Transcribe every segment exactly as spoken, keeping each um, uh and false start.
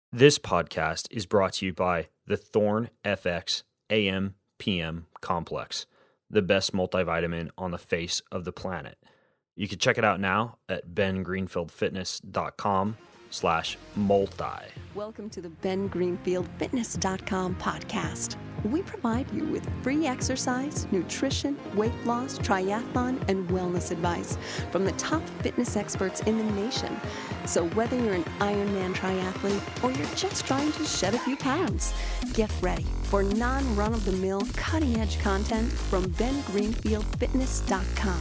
This podcast is brought to you by the Thorne F X A M P M Complex, the best multivitamin on the face of the planet. You can check it out now at ben greenfield fitness dot com slash multi. Welcome to the ben greenfield fitness dot com podcast. We provide you with free exercise, nutrition, weight loss, triathlon, and wellness advice from the top fitness experts in the nation. So whether you're an Ironman triathlete or you're just trying to shed a few pounds, get ready for non-run-of-the-mill, cutting-edge content from ben greenfield fitness dot com.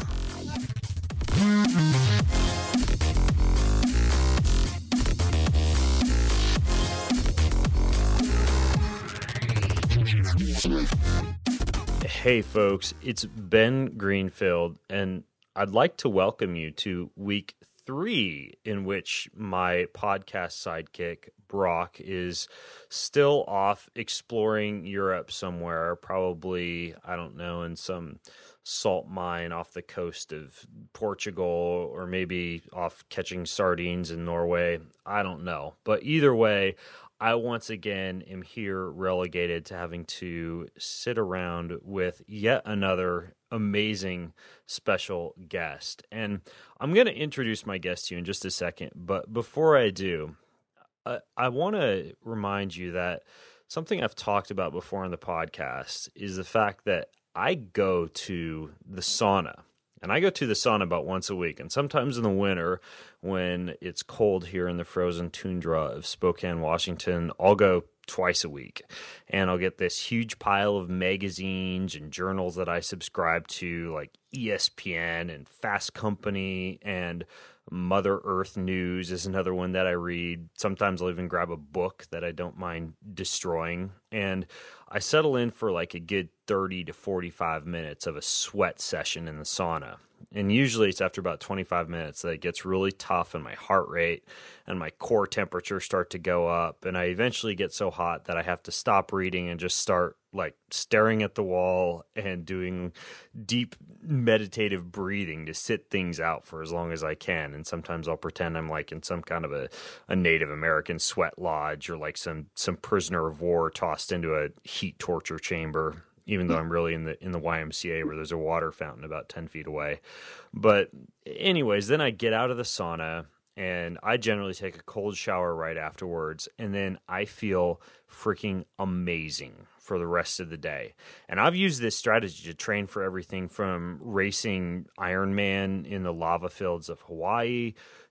Hey folks, it's Ben Greenfield, and I'd like to welcome you to week three, in which my podcast sidekick, Brock, is still off exploring Europe somewhere, probably, I don't know, in some salt mine off the coast of Portugal, or maybe off catching sardines in Norway. I don't know. But either way, I once again am here relegated to having to sit around with yet another amazing special guest. And I'm going to introduce my guest to you in just a second. But before I do, I, I want to remind you that something I've talked about before on the podcast is the fact that I go to the sauna. And I go to the sauna about once a week, and sometimes in the winter when it's cold here in the frozen tundra of Spokane, Washington, I'll go twice a week. And I'll get this huge pile of magazines and journals that I subscribe to, like E S P N and Fast Company, and Mother Earth News is another one that I read. Sometimes I'll even grab a book that I don't mind destroying. And I settle in for like a good thirty to forty-five minutes of a sweat session in the sauna. And usually it's after about twenty-five minutes that it gets really tough and my heart rate and my core temperature start to go up. And I eventually get so hot that I have to stop reading and just start like staring at the wall and doing deep meditative breathing to sit things out for as long as I can. And sometimes I'll pretend I'm like in some kind of a, a Native American sweat lodge, or like some, some prisoner of war tossed into a heat torture chamber, even though I'm really in the in the Y M C A where there's a water fountain about ten feet away. But anyways, then I get out of the sauna, and I generally take a cold shower right afterwards, and then I feel freaking amazing for the rest of the day. And I've used this strategy to train for everything from racing Ironman in the lava fields of Hawaii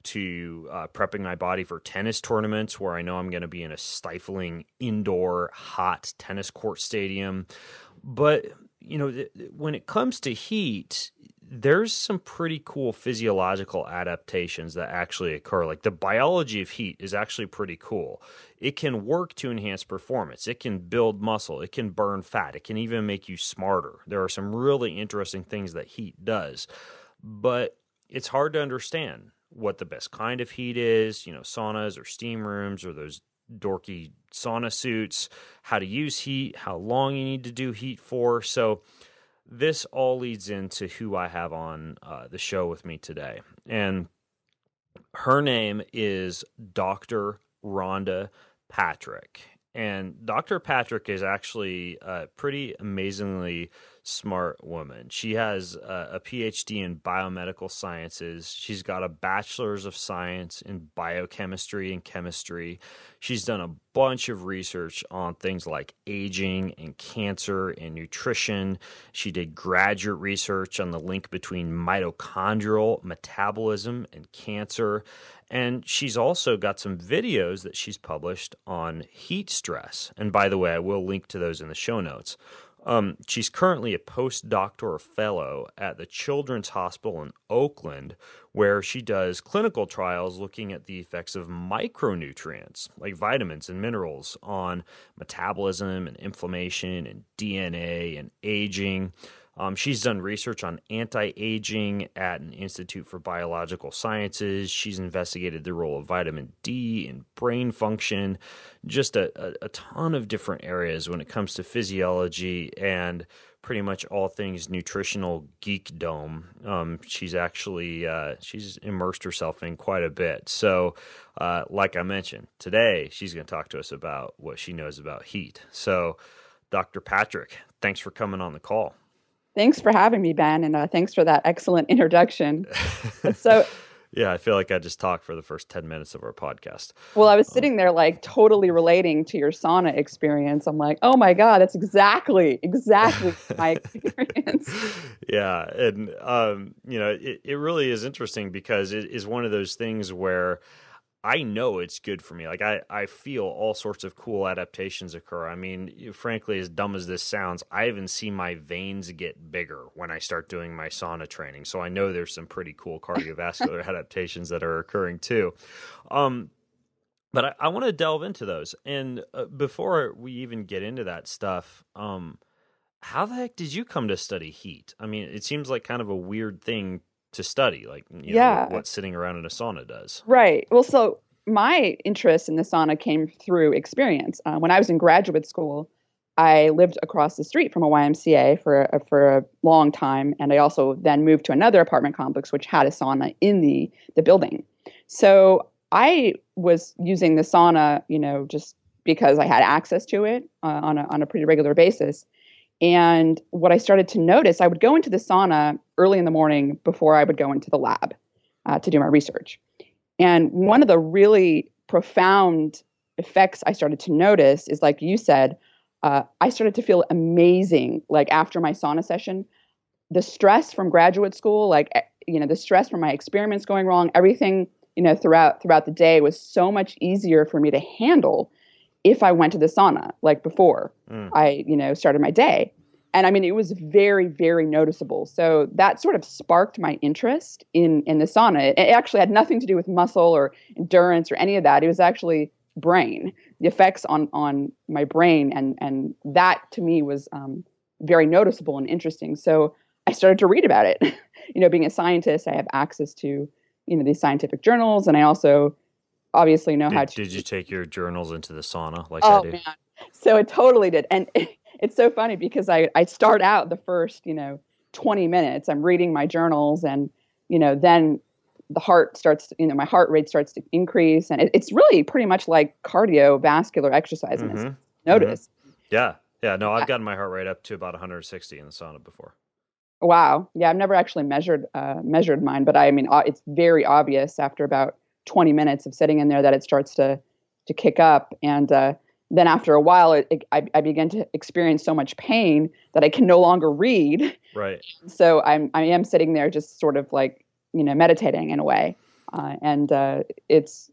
to uh, prepping my body for tennis tournaments where I know I'm going to be in a stifling indoor hot tennis court stadium. But, you know, th- when it comes to heat, there's some pretty cool physiological adaptations that actually occur. Like the biology of heat is actually pretty cool. It can work to enhance performance. It can build muscle. It can burn fat. It can even make you smarter. There are some really interesting things that heat does, but it's hard to understand what the best kind of heat is, you know, saunas or steam rooms or those dorky sauna suits, how to use heat, how long you need to do heat for. So this all leads into who I have on uh, the show with me today. And her name is Doctor Rhonda Patrick. And Doctor Patrick is actually a pretty amazingly smart woman. She has a, a P H D in biomedical sciences. She's got a bachelor's of science in biochemistry and chemistry. She's done a bunch of research on things like aging and cancer and nutrition. She did graduate research on the link between mitochondrial metabolism and cancer. And she's also got some videos that she's published on heat stress. And by the way, I will link to those in the show notes. Um, she's currently a postdoctoral fellow at the Children's Hospital in Oakland, where she does clinical trials looking at the effects of micronutrients, like vitamins and minerals, on metabolism and inflammation and D N A and aging. Um, she's done research on anti-aging at an Institute for Biological Sciences. She's investigated the role of vitamin D in brain function, just a, a, a ton of different areas when it comes to physiology and pretty much all things nutritional geekdom. Um, she's actually uh, she's immersed herself in quite a bit. So, uh, like I mentioned, today she's going to talk to us about what she knows about heat. So, Doctor Patrick, thanks for coming on the call. Thanks for having me, Ben, and uh, thanks for that excellent introduction. So. Yeah, I feel like I just talked for the first ten minutes of our podcast. Well, I was sitting there like totally relating to your sauna experience. I'm like, oh my God, that's exactly, exactly my experience. Yeah. And, um, you know, it, it really is interesting because it is one of those things where I know it's good for me. Like I, I feel all sorts of cool adaptations occur. I mean, frankly, as dumb as this sounds, I even see my veins get bigger when I start doing my sauna training. So I know there's some pretty cool cardiovascular adaptations that are occurring too. Um, but I, I want to delve into those. And uh, before we even get into that stuff, um, how the heck did you come to study heat? I mean, it seems like kind of a weird thing to study, like, you know, yeah. what, what sitting around in a sauna does. Right. Well, so my interest in the sauna came through experience. Uh, when I was in graduate school, I lived across the street from a Y M C A for a, for a long time, and I also then moved to another apartment complex which had a sauna in the the building. So I was using the sauna, you know, just because I had access to it uh, on a on a pretty regular basis. And what I started to notice, I would go into the sauna early in the morning before I would go into the lab uh, to do my research. And one of the really profound effects I started to notice is, like you said, uh, I started to feel amazing. Like after my sauna session, the stress from graduate school, like, you know, the stress from my experiments going wrong, everything, you know, throughout throughout the day was so much easier for me to handle if I went to the sauna, like before mm. I, you know, started my day. And I mean, it was very, very noticeable. So that sort of sparked my interest in, in the sauna. It actually had nothing to do with muscle or endurance or any of that. It was actually brain, the effects on, on my brain. And, and that to me was um, very noticeable and interesting. So I started to read about it. You know, being a scientist, I have access to, you know, these scientific journals. And I also obviously know did, how to. Did you take your journals into the sauna like oh, I do? Man. So it totally did. And it, it's so funny because I, I start out the first, you know, twenty minutes, I'm reading my journals, and, you know, then the heart starts, to, you know, my heart rate starts to increase. And it, it's really pretty much like cardiovascular exercise. In mm-hmm. this notice. Mm-hmm. Yeah. Yeah. No, I've gotten my heart rate up to about one hundred sixty in the sauna before. Wow. Yeah. I've never actually measured, uh, measured mine, but I mean, it's very obvious after about twenty minutes of sitting in there that it starts to, to kick up. And, uh, then after a while, it, it, I, I began to experience so much pain that I can no longer read. Right. So I'm, I am sitting there just sort of like, you know, meditating in a way. Uh, and, uh, it's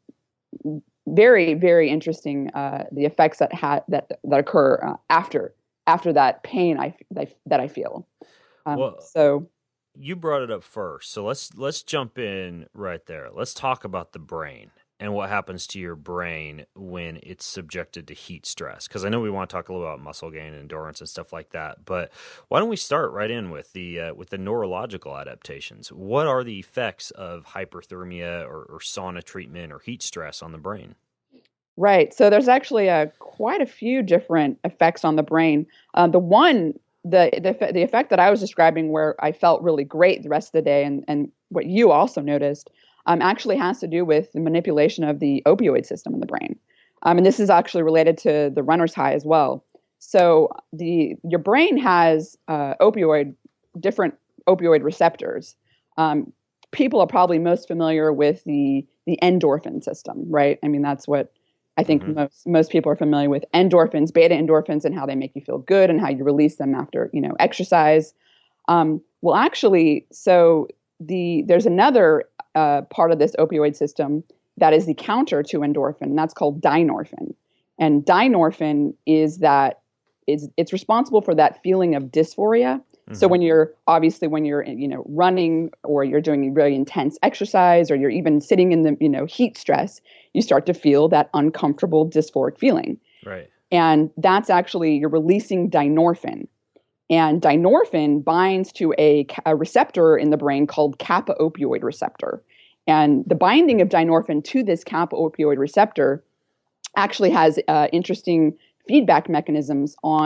very, very interesting. Uh, the effects that ha- that, that occur uh, after, after that pain I, that I feel. Um, well, so you brought it up first. So let's, let's jump in right there. Let's talk about the brain and what happens to your brain when it's subjected to heat stress. Because I know we want to talk a little about muscle gain and endurance and stuff like that. But why don't we start right in with the uh, with the neurological adaptations? What are the effects of hyperthermia or, or sauna treatment or heat stress on the brain? Right. So there's actually a, quite a few different effects on the brain. Uh, the one, the, the the effect that I was describing where I felt really great the rest of the day, and, and what you also noticed, Um, actually has to do with the manipulation of the opioid system in the brain. Um, and this is actually related to the runner's high as well. So the your brain has uh, opioid, different opioid receptors. Um, people are probably most familiar with the the endorphin system, right? I mean, that's what I think mm-hmm. most most people are familiar with. Endorphins, beta endorphins, and how they make you feel good and how you release them after, you know, exercise. Um, well, actually, so the there's another Uh, part of this opioid system that is the counter to endorphin, and that's called dynorphin. And dynorphin is that is it's responsible for that feeling of dysphoria. Mm-hmm. So when you're obviously when you're you know running or you're doing really intense exercise or you're even sitting in the you know heat stress, you start to feel that uncomfortable dysphoric feeling. Right. And that's actually you're releasing dynorphin. And dynorphin binds to a, a receptor in the brain called kappa opioid receptor. And the binding of dynorphin to this kappa opioid receptor actually has uh, interesting feedback mechanisms on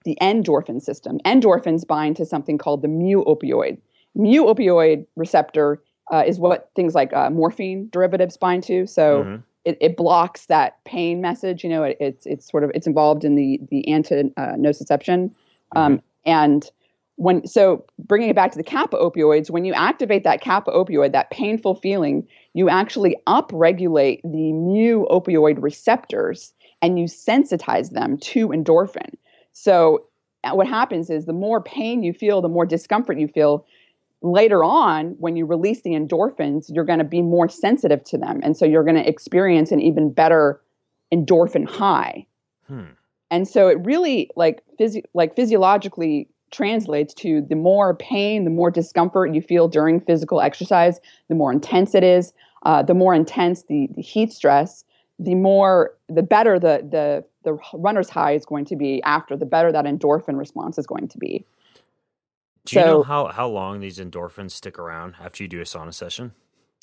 the endorphin system. Endorphins bind to something called the mu opioid. Mu opioid receptor uh, is what things like uh, morphine derivatives bind to. So mm-hmm. it, it blocks that pain message. You know, it, it's it's sort of it's involved in the the anti-nociception. Uh, um, mm-hmm. And when so bringing it back to the kappa opioids, when you activate that kappa opioid, that painful feeling, you actually upregulate the mu opioid receptors and you sensitize them to endorphin. So what happens is the more pain you feel, the more discomfort you feel. Later on, when you release the endorphins, you're going to be more sensitive to them. And so you're going to experience an even better endorphin high. Hmm. And so it really like physio- like physiologically translates to the more pain, the more discomfort you feel during physical exercise, the more intense it is, uh, the more intense the, the heat stress, the more, the better the, the, the runner's high is going to be after, the better that endorphin response is going to be. Do you so, know how, how long these endorphins stick around after you do a sauna session?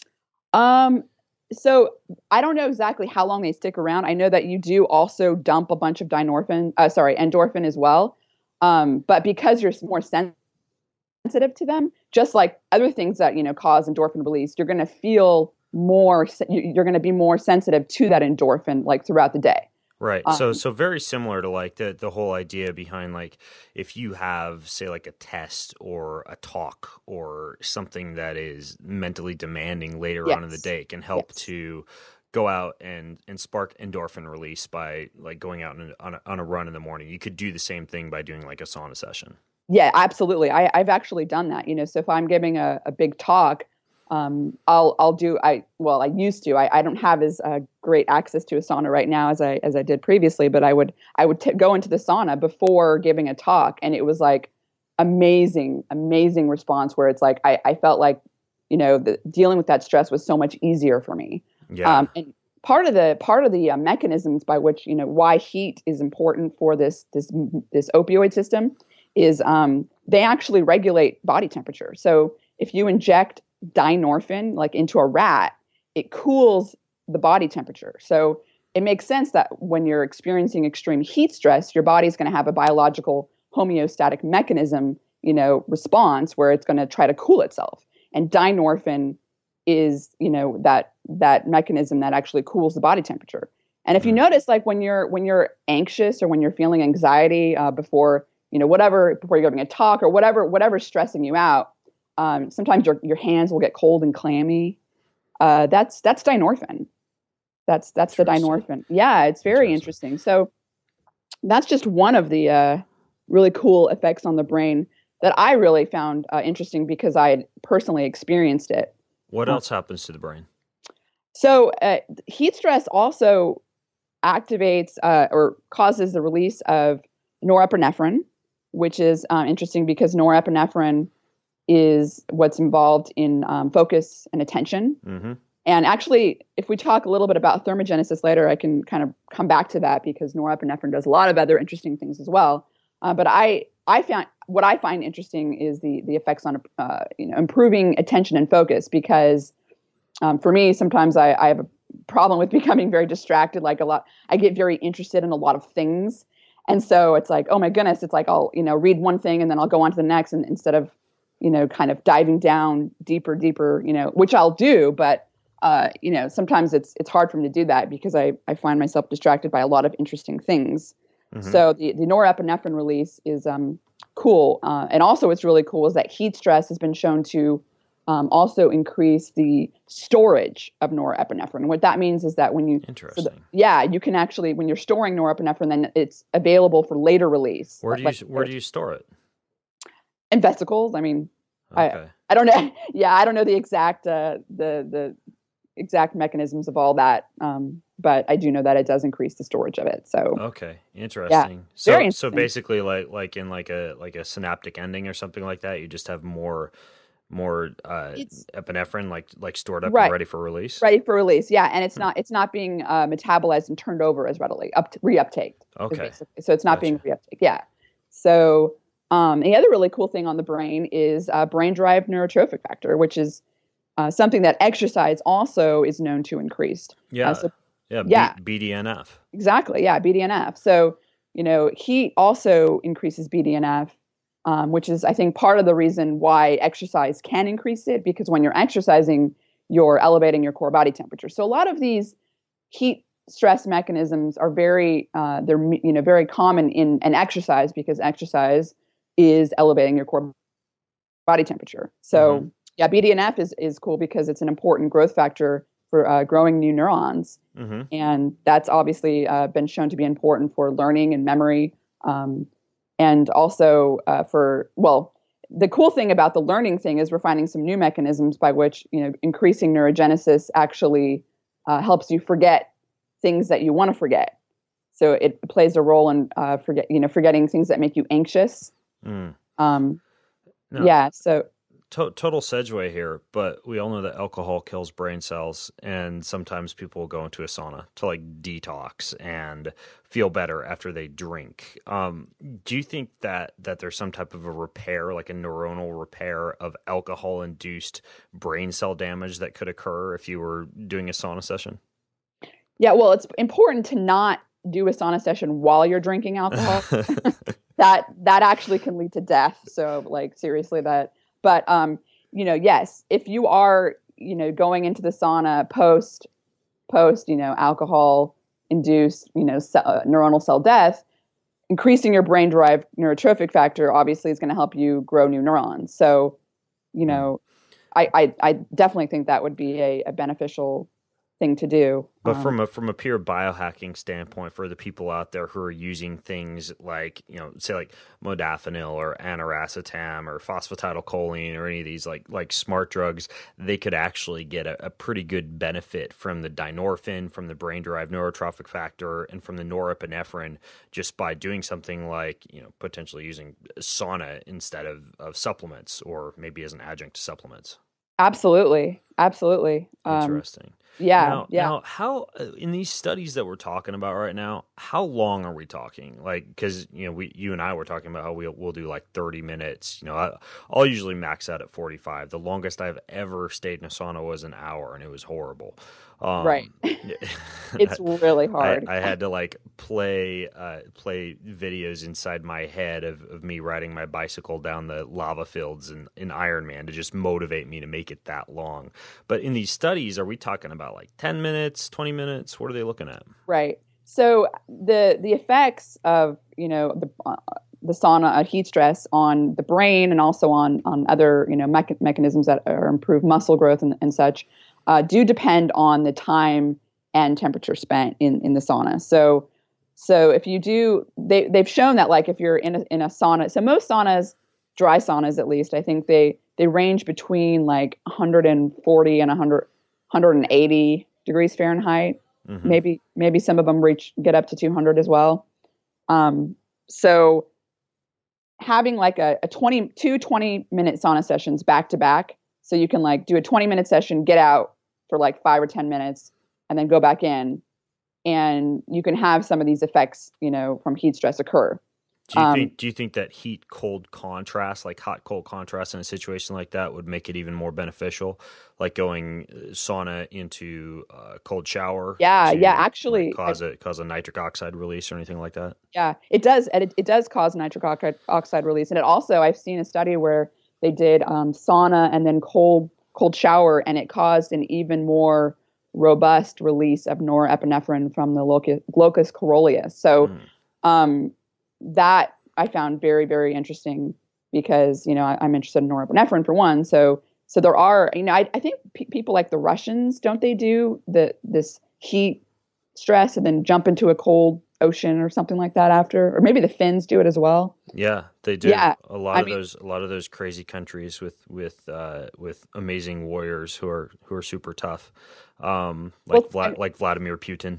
Um, so I don't know exactly how long they stick around. I know that you do also dump a bunch of dynorphin, uh, sorry, endorphin as well. Um, but because you're more sen- sensitive to them, just like other things that, you know, cause endorphin release, you're going to feel more, you're going to be more sensitive to that endorphin like throughout the day. Right. Um, so so very similar to like the, the whole idea behind like if you have, say, like a test or a talk or something that is mentally demanding later yes. on in the day, it can help yes. to go out and, and spark endorphin release by like going out on a, on a run in the morning. You could do the same thing by doing like a sauna session. Yeah, absolutely. I, I've actually done that. You know, so if I'm giving a, a big talk, Um, I'll, I'll do, I, well, I used to, I, I don't have as uh, great access to a sauna right now as I, as I did previously, but I would, I would t- go into the sauna before giving a talk. And it was like amazing, amazing response where it's like, I, I felt like, you know, the, dealing with that stress was so much easier for me. Yeah. Um, and part of the, part of the uh, mechanisms by which, you know, why heat is important for this, this, this opioid system is, um, they actually regulate body temperature. So if you inject dynorphin like into a rat, it cools the body temperature. So it makes sense that when you're experiencing extreme heat stress, your body's going to have a biological homeostatic mechanism, you know, response where it's going to try to cool itself. And dynorphin is, you know, that that mechanism that actually cools the body temperature. And if you notice, like when you're when you're anxious or when you're feeling anxiety uh, before, you know, whatever before you're giving a talk or whatever whatever's stressing you out. Um, sometimes your your hands will get cold and clammy. Uh, that's that's dynorphin. That's that's the dynorphin. Yeah, it's very interesting. interesting. So that's just one of the uh, really cool effects on the brain that I really found uh, interesting because I had personally experienced it. What uh, else happens to the brain? So uh, heat stress also activates uh, or causes the release of norepinephrine, which is uh, interesting because norepinephrine is what's involved in um, focus and attention. Mm-hmm. And actually, if we talk a little bit about thermogenesis later, I can kind of come back to that because norepinephrine does a lot of other interesting things as well. Uh, but I, I found what I find interesting is the the effects on uh, you know improving attention and focus because um, for me sometimes I, I have a problem with becoming very distracted. Like a lot, I get very interested in a lot of things, and so it's like, oh my goodness, it's like I'll you know read one thing and then I'll go on to the next, and instead of you know, kind of diving down deeper, deeper, you know, which I'll do, but, uh, you know, sometimes it's, it's hard for me to do that because I, I find myself distracted by a lot of interesting things. Mm-hmm. So the, the norepinephrine release is, um, cool. Uh, and also what's really cool is that heat stress has been shown to, um, also increase the storage of norepinephrine. And what that means is that when you, Interesting. So the, yeah, you can actually, when you're storing norepinephrine, then it's available for later release. Where do you, like, where do you store it? In vesicles. I mean, okay. I I don't know. Yeah, I don't know the exact uh, the the exact mechanisms of all that, um, but I do know that it does increase the storage of it. So okay, interesting. Yeah, so very interesting. So basically, like like in like a like a synaptic ending or something like that, you just have more more uh, epinephrine like like stored up right. and ready for release. Ready for release, yeah, and it's hmm. not it's not being uh, metabolized and turned over as readily up reuptaked. Okay, so it's not gotcha. being reuptaked. Yeah, so. Um, the other really cool thing on the brain is uh, brain-derived neurotrophic factor, which is uh, something that exercise also is known to increase. Yeah, uh, so, yeah, yeah. B- BDNF. Exactly, yeah, B D N F. So you know, heat also increases B D N F, um, which is, I think, part of the reason why exercise can increase it, because when you're exercising, you're elevating your core body temperature. So a lot of these heat stress mechanisms are very, uh, they're, you know, very common in an exercise, because exercise is elevating your core body temperature. So mm-hmm. yeah, B D N F is, is cool because it's an important growth factor for uh, growing new neurons. Mm-hmm. And that's obviously uh, been shown to be important for learning and memory. Um, and also uh, for, well, the cool thing about the learning thing is we're finding some new mechanisms by which, you know, increasing neurogenesis actually uh, helps you forget things that you want to forget. So it plays a role in uh, forget, you know, forgetting things that make you anxious. Mm. Um, no. Yeah, so... To- total segue here, but we all know that alcohol kills brain cells, and sometimes people will go into a sauna to like detox and feel better after they drink. Um, do you think that that there's some type of a repair, like a neuronal repair of alcohol-induced brain cell damage that could occur if you were doing a sauna session? Yeah, well, it's important to not do a sauna session while you're drinking alcohol. that that actually can lead to death. So, like, seriously, that. But, um, you know, yes, if you are, you know, going into the sauna post, post, you know, alcohol induced, you know, cell, uh, neuronal cell death, increasing your brain derived neurotrophic factor obviously is going to help you grow new neurons. So, you know, I, I, I definitely think that would be a, a beneficial thing to do. But um, from a from a pure biohacking standpoint, for the people out there who are using things like, you know, say like modafinil or aniracetam or phosphatidylcholine or any of these like like smart drugs, they could actually get a, a pretty good benefit from the dynorphin, from the brain-derived neurotrophic factor, and from the norepinephrine just by doing something like, you know, potentially using sauna instead of, of supplements, or maybe as an adjunct to supplements. Absolutely. Absolutely. Interesting. Um, Yeah, now, yeah. Now, how in these studies that we're talking about right now, how long are we talking? Like, because you know, we, you and I were talking about how we'll we'll do like thirty minutes. You know, I, I'll usually max out at forty-five. The longest I've ever stayed in a sauna was an hour, and it was horrible. Um, right. It's really hard. I, I had to like play uh, play videos inside my head of, of me riding my bicycle down the lava fields in, in Ironman to just motivate me to make it that long. But in these studies, are we talking about like ten minutes, twenty minutes? What are they looking at? Right. So the the effects of, you know, the uh, the sauna uh, heat stress on the brain and also on on other, you know, mecha- mechanisms that are improve muscle growth and, and such uh, do depend on the time and temperature spent in, in the sauna. So so if you do, they they've shown that like if you're in a in a sauna, so most saunas, dry saunas at least, I think they they range between like one hundred forty and one hundred, one hundred eighty degrees Fahrenheit. Mm-hmm. Maybe maybe some of them reach get up to two hundred as well. Um, so having like a, a twenty, two twenty minute sauna sessions back to back, so you can like do a twenty minute session, get out for like five or ten minutes, and then go back in, and you can have some of these effects, you know, from heat stress occur. Do you um, think do you think that heat cold contrast, like hot cold contrast in a situation like that, would make it even more beneficial? Like going sauna into a cold shower? Yeah, to, yeah, actually, like, cause I, a cause a nitric oxide release or anything like that? Yeah, it does, and it, it does cause nitric oxide release, and it also, I've seen a study where they did um, sauna and then cold cold shower, and it caused an even more robust release of norepinephrine from the locus, locus coeruleus. So. Mm. Um, that I found very, very interesting because, you know, I, I'm interested in norepinephrine for one. So, so there are, you know, I, I think pe- people like the Russians, don't they do the, this heat stress and then jump into a cold ocean or something like that after, or maybe the Finns do it as well. Yeah, they do. Yeah, a lot I of mean, those, a lot of those crazy countries with, with, uh, with amazing warriors who are, who are super tough. Um, like, well, Vla- like Vladimir Putin.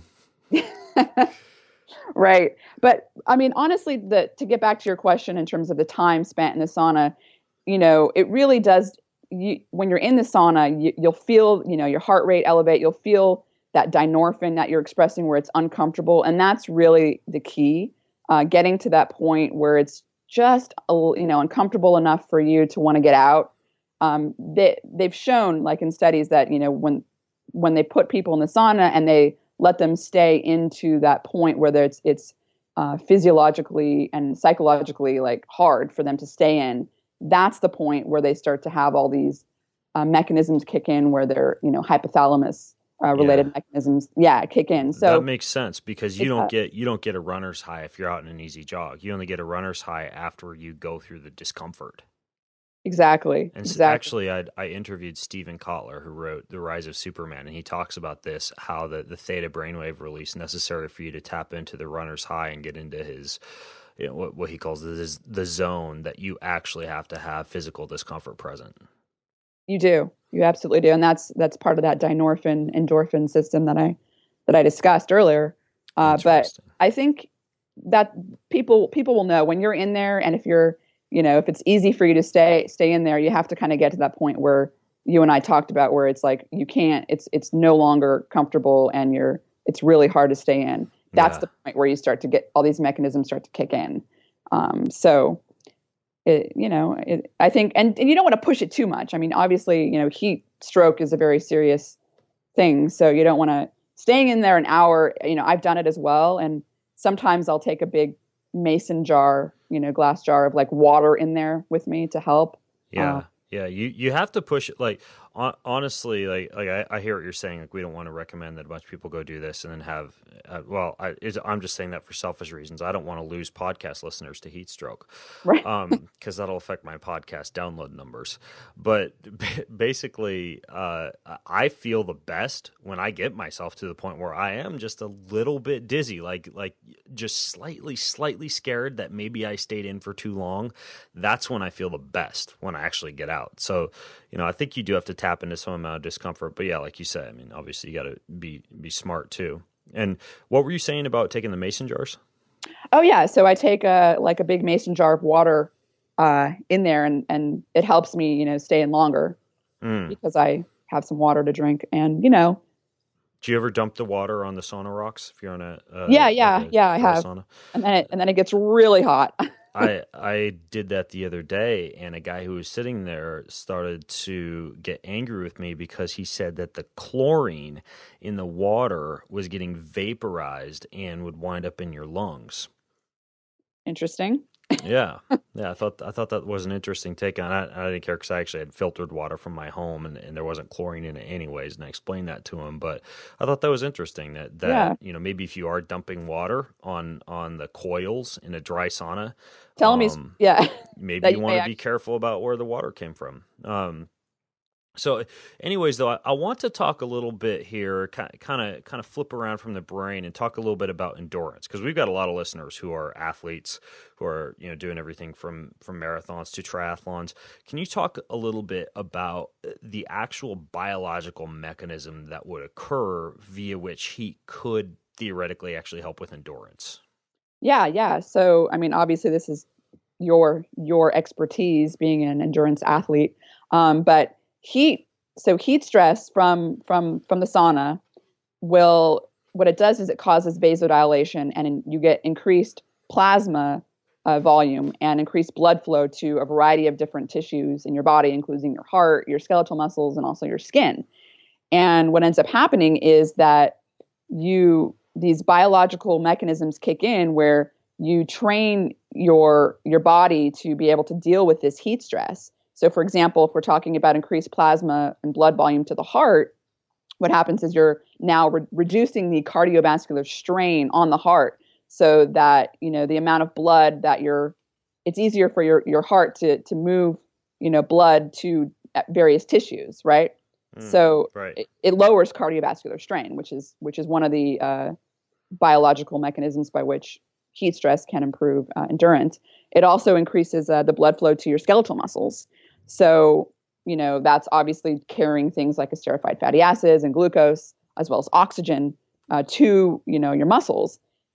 Right. But I mean, honestly, the, to get back to your question in terms of the time spent in the sauna, you know, it really does. You, when you're in the sauna, you, you'll feel, you know, your heart rate elevate. You'll feel that dynorphin that you're expressing where it's uncomfortable. And that's really the key, uh, getting to that point where it's just, a, you know, uncomfortable enough for you to want to get out. Um, they, they've shown, like in studies, that, you know, when when they put people in the sauna and they let them stay into that point where it's it's uh, physiologically and psychologically like hard for them to stay in, that's the point where they start to have all these uh, mechanisms kick in, where they're, you know, hypothalamus uh, related Yeah. mechanisms, yeah, kick in. So that makes sense, because you don't uh, get you don't get a runner's high if you're out in an easy jog. You only get a runner's high after you go through the discomfort. exactly, And s- exactly. actually, I I interviewed Stephen Kotler, who wrote The Rise of Superman, and he talks about this, how the, the theta brainwave release necessary for you to tap into the runner's high and get into his, you know, what, what he calls the, the zone, that you actually have to have physical discomfort present. You do. You absolutely do. And that's that's part of that dynorphin endorphin system that I that I discussed earlier. Uh, but Interesting. I think that people people will know when you're in there, and if you're, you know, if it's easy for you to stay stay in there, you have to kind of get to that point where you and I talked about, where it's like you can't, it's it's no longer comfortable, and you're it's really hard to stay in. That's Yeah. the point where you start to get all these mechanisms start to kick in. Um, so It, you know, it, I think, and, and you don't want to push it too much. I mean, obviously, you know, heat stroke is a very serious thing. So you don't want to staying in there an hour. You know, I've done it as well. And sometimes I'll take a big mason jar, you know, glass jar of like water in there with me to help. Yeah. Uh, Yeah, you, you have to push it. Like, hon- honestly, like like I, I hear what you're saying. Like, we don't want to recommend that a bunch of people go do this and then have. Uh, well, I, it's, I'm just saying that for selfish reasons. I don't want to lose podcast listeners to heat stroke, right. um, because that'll affect my podcast download numbers. But b- basically, uh, I feel the best when I get myself to the point where I am just a little bit dizzy, like like just slightly, slightly scared that maybe I stayed in for too long. That's when I feel the best, when I actually get out. So, you know, I think you do have to tap into some amount of discomfort. But yeah, like you said, I mean, obviously you got to be be smart too. And what were you saying about taking the mason jars? Oh yeah. So I take a like a big mason jar of water uh, in there, and and it helps me, you know, stay in longer Mm. because I have some water to drink, and you know, Do you ever dump the water on the sauna rocks if you're on a uh, yeah, like yeah, a yeah, I dry have, sauna? and then it and then it gets really hot. I I did that the other day, and a guy who was sitting there started to get angry with me because he said that the chlorine in the water was getting vaporized and would wind up in your lungs. Interesting. Yeah, yeah. I thought I thought that was an interesting take on it. I didn't care because I actually had filtered water from my home, and, and there wasn't chlorine in it anyways. And I explained that to him, but I thought that was interesting. That that Yeah. you know, maybe if you are dumping water on on the coils in a dry sauna, Tell me, um, yeah, maybe that you you want may to be careful about where the water came from. Um, so, anyways, though, I, I want to talk a little bit here, kind of, kind of flip around from the brain and talk a little bit about endurance, because we've got a lot of listeners who are athletes, who are, you know, doing everything from from marathons to triathlons. Can you talk a little bit about the actual biological mechanism that would occur via which heat could theoretically actually help with endurance? yeah, yeah. So, I mean, obviously, this is your your expertise being an endurance athlete, um, but heat. So, heat stress from from from the sauna will what it does is it causes vasodilation, and in, you get increased plasma uh, volume and increased blood flow to a variety of different tissues in your body, including your heart, your skeletal muscles, and also your skin. And what ends up happening is that you these biological mechanisms kick in where you train your your body to be able to deal with this heat stress. So, for example, if we're talking about increased plasma and blood volume to the heart, what happens is you're now re- reducing the cardiovascular strain on the heart, so that you know the amount of blood that you're. It's easier for your your heart to to move, you know, blood to various tissues, right? Mm, So right. it, it lowers cardiovascular strain, which is which is one of the uh, biological mechanisms by which heat stress can improve uh, endurance. It also increases uh, the blood flow to your skeletal muscles. So, you know, that's obviously carrying things like esterified fatty acids and glucose, as well as oxygen, uh, to, you know, your muscles.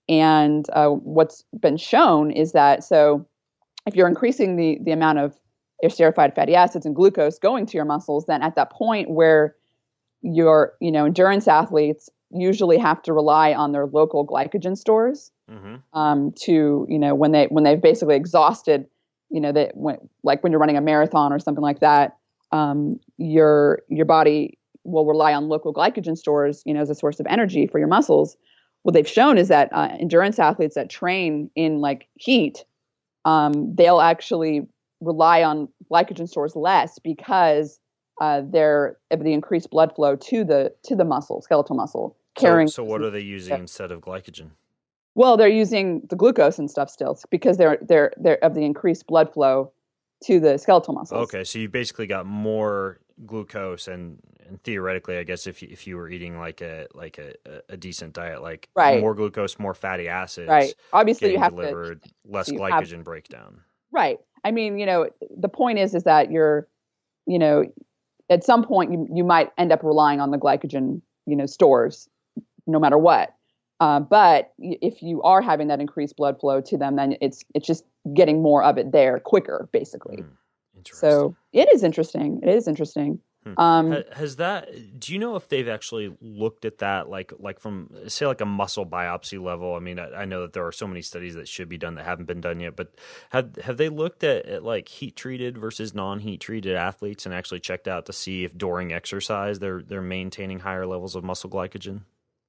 And uh, what's been shown is that, so if you're increasing the, the amount of esterified fatty acids and glucose going to your muscles, then at that point where your, you know, endurance athletes usually have to rely on their local glycogen stores, Mm-hmm. um, to, you know, when they when they've basically exhausted, you know, that when like when you're running a marathon or something like that, um, your your body will rely on local glycogen stores, you know, as a source of energy for your muscles. what they've shown is that uh, endurance athletes that train in like heat, um, they'll actually rely on glycogen stores less because uh, they're of the increased blood flow to the to the muscle, skeletal muscle, carrying. So, so what are they using yeah. instead of glycogen? Well, they're using the glucose and stuff still because they're they're they're of the increased blood flow to the skeletal muscles. Okay, so you basically got more glucose, and, and theoretically, I guess if you, if you were eating like a like a, a decent diet, like right. more glucose, more fatty acids, right? Obviously, you have delivered to less so glycogen have, breakdown. Right. I mean, you know, the point is is that you're, you know, at some point you you might end up relying on the glycogen, you know, stores, no matter what. Uh, but if you are having that increased blood flow to them, then it's it's just getting more of it there quicker, basically. Mm, so it is interesting. It is interesting. Hmm. Um, Has that? Do you know if they've actually looked at that, like like from say like a muscle biopsy level? I mean, I, I know that there are so many studies that should be done that haven't been done yet, but have have they looked at, at like heat treated versus non heat treated athletes and actually checked out to see if during exercise they're they're maintaining higher levels of muscle glycogen?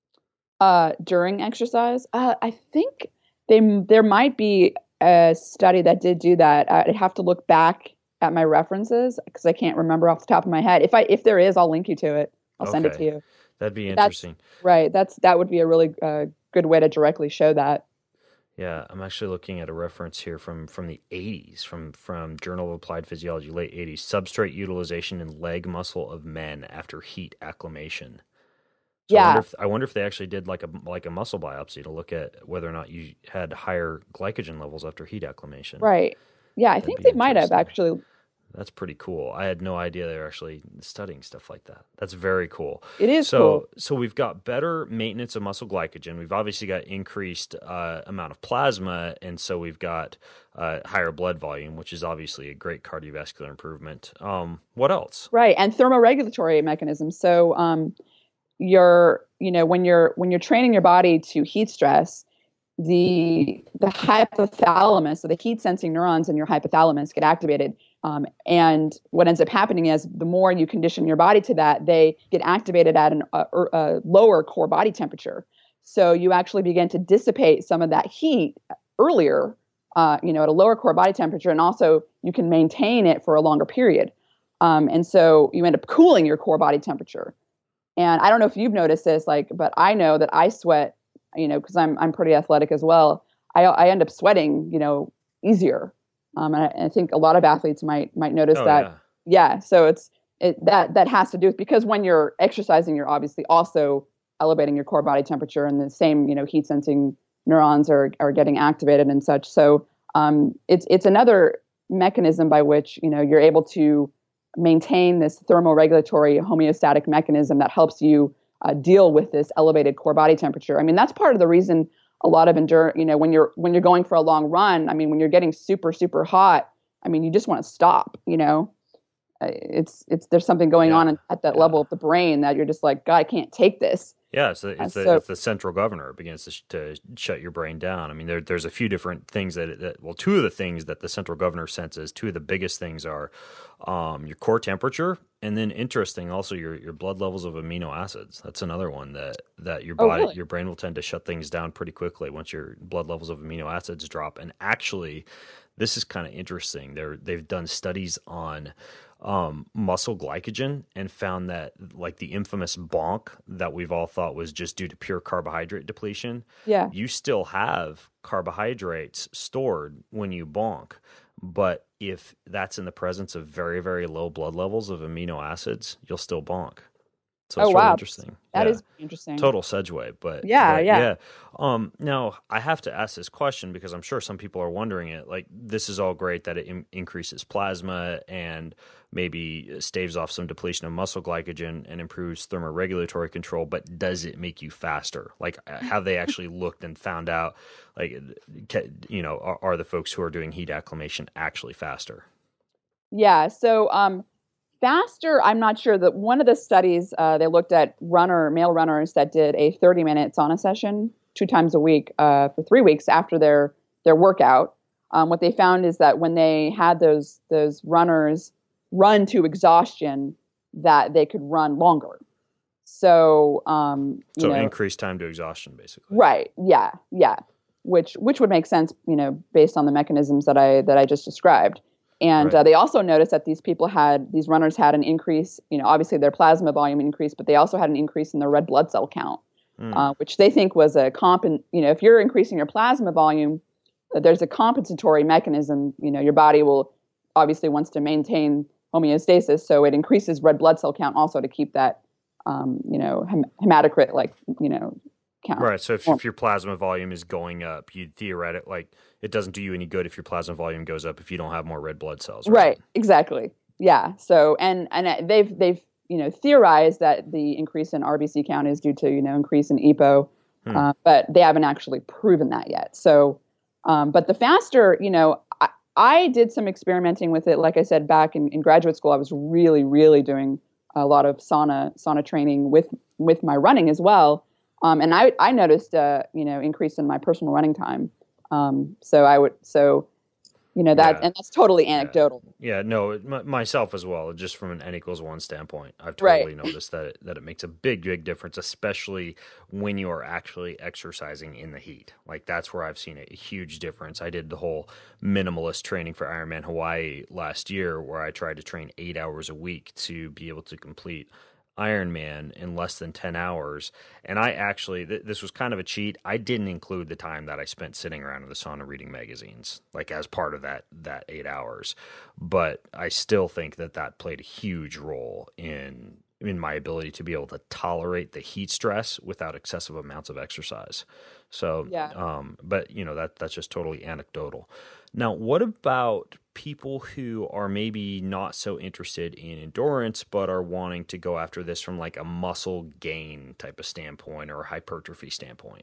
Uh, during exercise, uh, I think they there might be a study that did do that. I'd have to look back at my references because I can't remember off the top of my head. If I if there is, I'll link you to it. I'll okay. send it to you. That'd be interesting. That's, right. That's that would be a really uh, good way to directly show that. Yeah, I'm actually looking at a reference here from from the eighties, from from Journal of Applied Physiology, late eighties, substrate utilization in leg muscle of men after heat acclimation. So yeah, I wonder, if, I wonder if they actually did like a like a muscle biopsy to look at whether or not you had higher glycogen levels after heat acclimation. Right. Yeah, I That'd think they might have actually. That's pretty cool. I had no idea they were actually studying stuff like that. That's very cool. It is so, cool. So we've got better maintenance of muscle glycogen. We've obviously got increased uh, amount of plasma, and so we've got uh, higher blood volume, which is obviously a great cardiovascular improvement. Um, what else? Right, and thermoregulatory mechanisms. So. Um, You're, you know, when you're when you're training your body to heat stress, the the hypothalamus, so the heat sensing neurons in your hypothalamus get activated. Um, and what ends up happening is the more you condition your body to that, they get activated at an, a, a lower core body temperature. So you actually begin to dissipate some of that heat earlier, uh, you know, at a lower core body temperature, and also you can maintain it for a longer period. Um, and so you end up cooling your core body temperature. And I don't know if you've noticed this, like, but I know that I sweat, you know, because I'm I'm pretty athletic as well. I I end up sweating, you know, easier. Um, and I, and I think a lot of athletes might might notice oh, that. Yeah. yeah. So it's it that that has to do with because when you're exercising, you're obviously also elevating your core body temperature, and the same, you know, heat sensing neurons are are getting activated and such. So um, it's it's another mechanism by which, you know, you're able to maintain this thermoregulatory homeostatic mechanism that helps you uh, deal with this elevated core body temperature. I mean, that's part of the reason a lot of endure, you know, when you're when you're going for a long run, I mean, when you're getting super, super hot, I mean, you just want to stop, you know. Uh, it's it's there's something going yeah. on at that yeah. level of the brain that you're just like, God, I can't take this. Yeah, it's the, it's, the, so, it's the central governor. It begins to, sh- to shut your brain down. I mean, there, there's a few different things that, that, well, two of the things that the central governor senses, two of the biggest things are um, your core temperature, and then interesting, also your, your blood levels of amino acids. That's another one that, that your body, oh, really? your brain will tend to shut things down pretty quickly once your blood levels of amino acids drop. And actually, this is kind of interesting. They're, they've done studies on um, muscle glycogen and found that like the infamous bonk that we've all thought was just due to pure carbohydrate depletion. Yeah. You still have carbohydrates stored when you bonk, but if that's in the presence of very, very low blood levels of amino acids, you'll still bonk. So it's oh, really wow. interesting. That yeah. is interesting. Total segue, but yeah, but, yeah. yeah. Um, now I have to ask this question because I'm sure some people are wondering it. Like, this is all great that it in- increases plasma and maybe staves off some depletion of muscle glycogen and improves thermoregulatory control, but does it make you faster? Like, have they actually looked and found out, like, you know, are, are the folks who are doing heat acclimation actually faster? Yeah. So, um, faster, I'm not sure. That one of the studies, uh, they looked at runner male runners that did a thirty minute sauna session two times a week uh, for three weeks after their their workout. Um, what they found is that when they had those those runners run to exhaustion, that they could run longer. So, um, you so know, increased time to exhaustion, basically. right. Yeah. Yeah. Which, which would make sense, you know, based on the mechanisms that I, that I just described. And Right. uh, they also noticed that these people had, these runners had an increase, you know, obviously their plasma volume increased, but they also had an increase in their red blood cell count, Mm. uh, which they think was a comp, you know, if you're increasing your plasma volume, uh, there's a compensatory mechanism, you know, your body will obviously wants to maintain homeostasis. So it increases red blood cell count also to keep that, um, you know, hem- hematocrit, like, you know, count. Right. So if, if your plasma volume is going up, you theoretically, like, it doesn't do you any good if your plasma volume goes up if you don't have more red blood cells. Right. Right. Exactly. Yeah. So, and, and they've, they've, you know, theorized that the increase in R B C count is due to, you know, increase in E P O, hmm. uh, but they haven't actually proven that yet. So, um, but the faster, you know, I, I did some experimenting with it. Like I said, back in, in graduate school, I was really, really doing a lot of sauna, sauna training with, with my running as well. Um, and I, I noticed, uh, you know, increase in my personal running time. Um, so I would, so, you know, that, yeah. and that's totally anecdotal. Yeah, yeah no, m- myself as well, just from an N equals one standpoint, I've totally right. noticed that it, that it makes a big, big difference, especially when you are actually exercising in the heat. Like that's where I've seen a huge difference. I did the whole minimalist training for Ironman Hawaii last year, where I tried to train eight hours a week to be able to complete Ironman in less than ten hours. And I actually, th- this was kind of a cheat. I didn't include the time that I spent sitting around in the sauna reading magazines, like as part of that, that eight hours. But I still think that that played a huge role in, in my ability to be able to tolerate the heat stress without excessive amounts of exercise. So, yeah. um, but you know, that that's just totally anecdotal. Now, what about people who are maybe not so interested in endurance, but are wanting to go after this from like a muscle gain type of standpoint or a hypertrophy standpoint?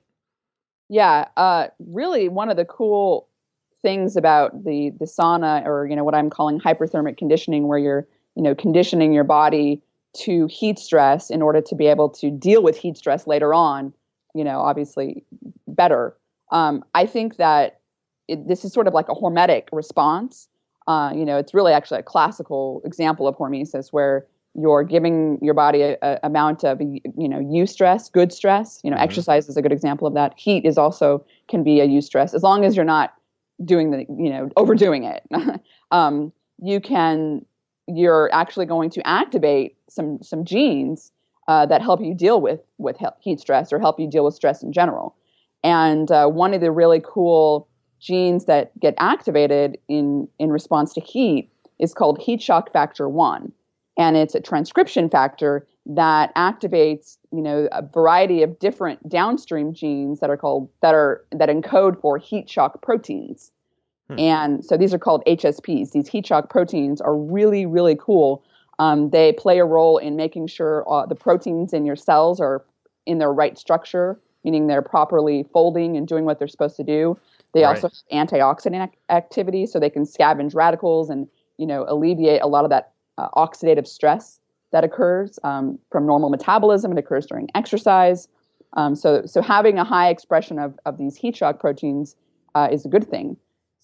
Yeah, uh, really one of the cool things about the, the sauna, or, you know, what I'm calling hyperthermic conditioning, where you're, you know, conditioning your body to heat stress in order to be able to deal with heat stress later on, you know, obviously better. Um, I think that it, this is sort of like a hormetic response. Uh, you know, it's really actually a classical example of hormesis, where you're giving your body a, a amount of, you know, eustress, good stress. You know, mm-hmm. exercise is a good example of that. Heat is also can be a eustress, as long as you're not doing the, you know, overdoing it. um, you can, you're actually going to activate some some genes uh, that help you deal with with heat stress, or help you deal with stress in general. And uh, one of the really cool genes that get activated in, in response to heat is called heat shock factor one. And it's a transcription factor that activates, you know, a variety of different downstream genes that are called, that are, that encode for heat shock proteins. Hmm. And so these are called H S Ps. These heat shock proteins are really, really cool. Um, they play a role in making sure uh, the proteins in your cells are in their right structure, meaning they're properly folding and doing what they're supposed to do. They right. also have antioxidant ac- activity, so they can scavenge radicals and, you know, alleviate a lot of that uh, oxidative stress that occurs um, from normal metabolism. It occurs during exercise. Um, so, so having a high expression of, of these heat shock proteins uh, is a good thing.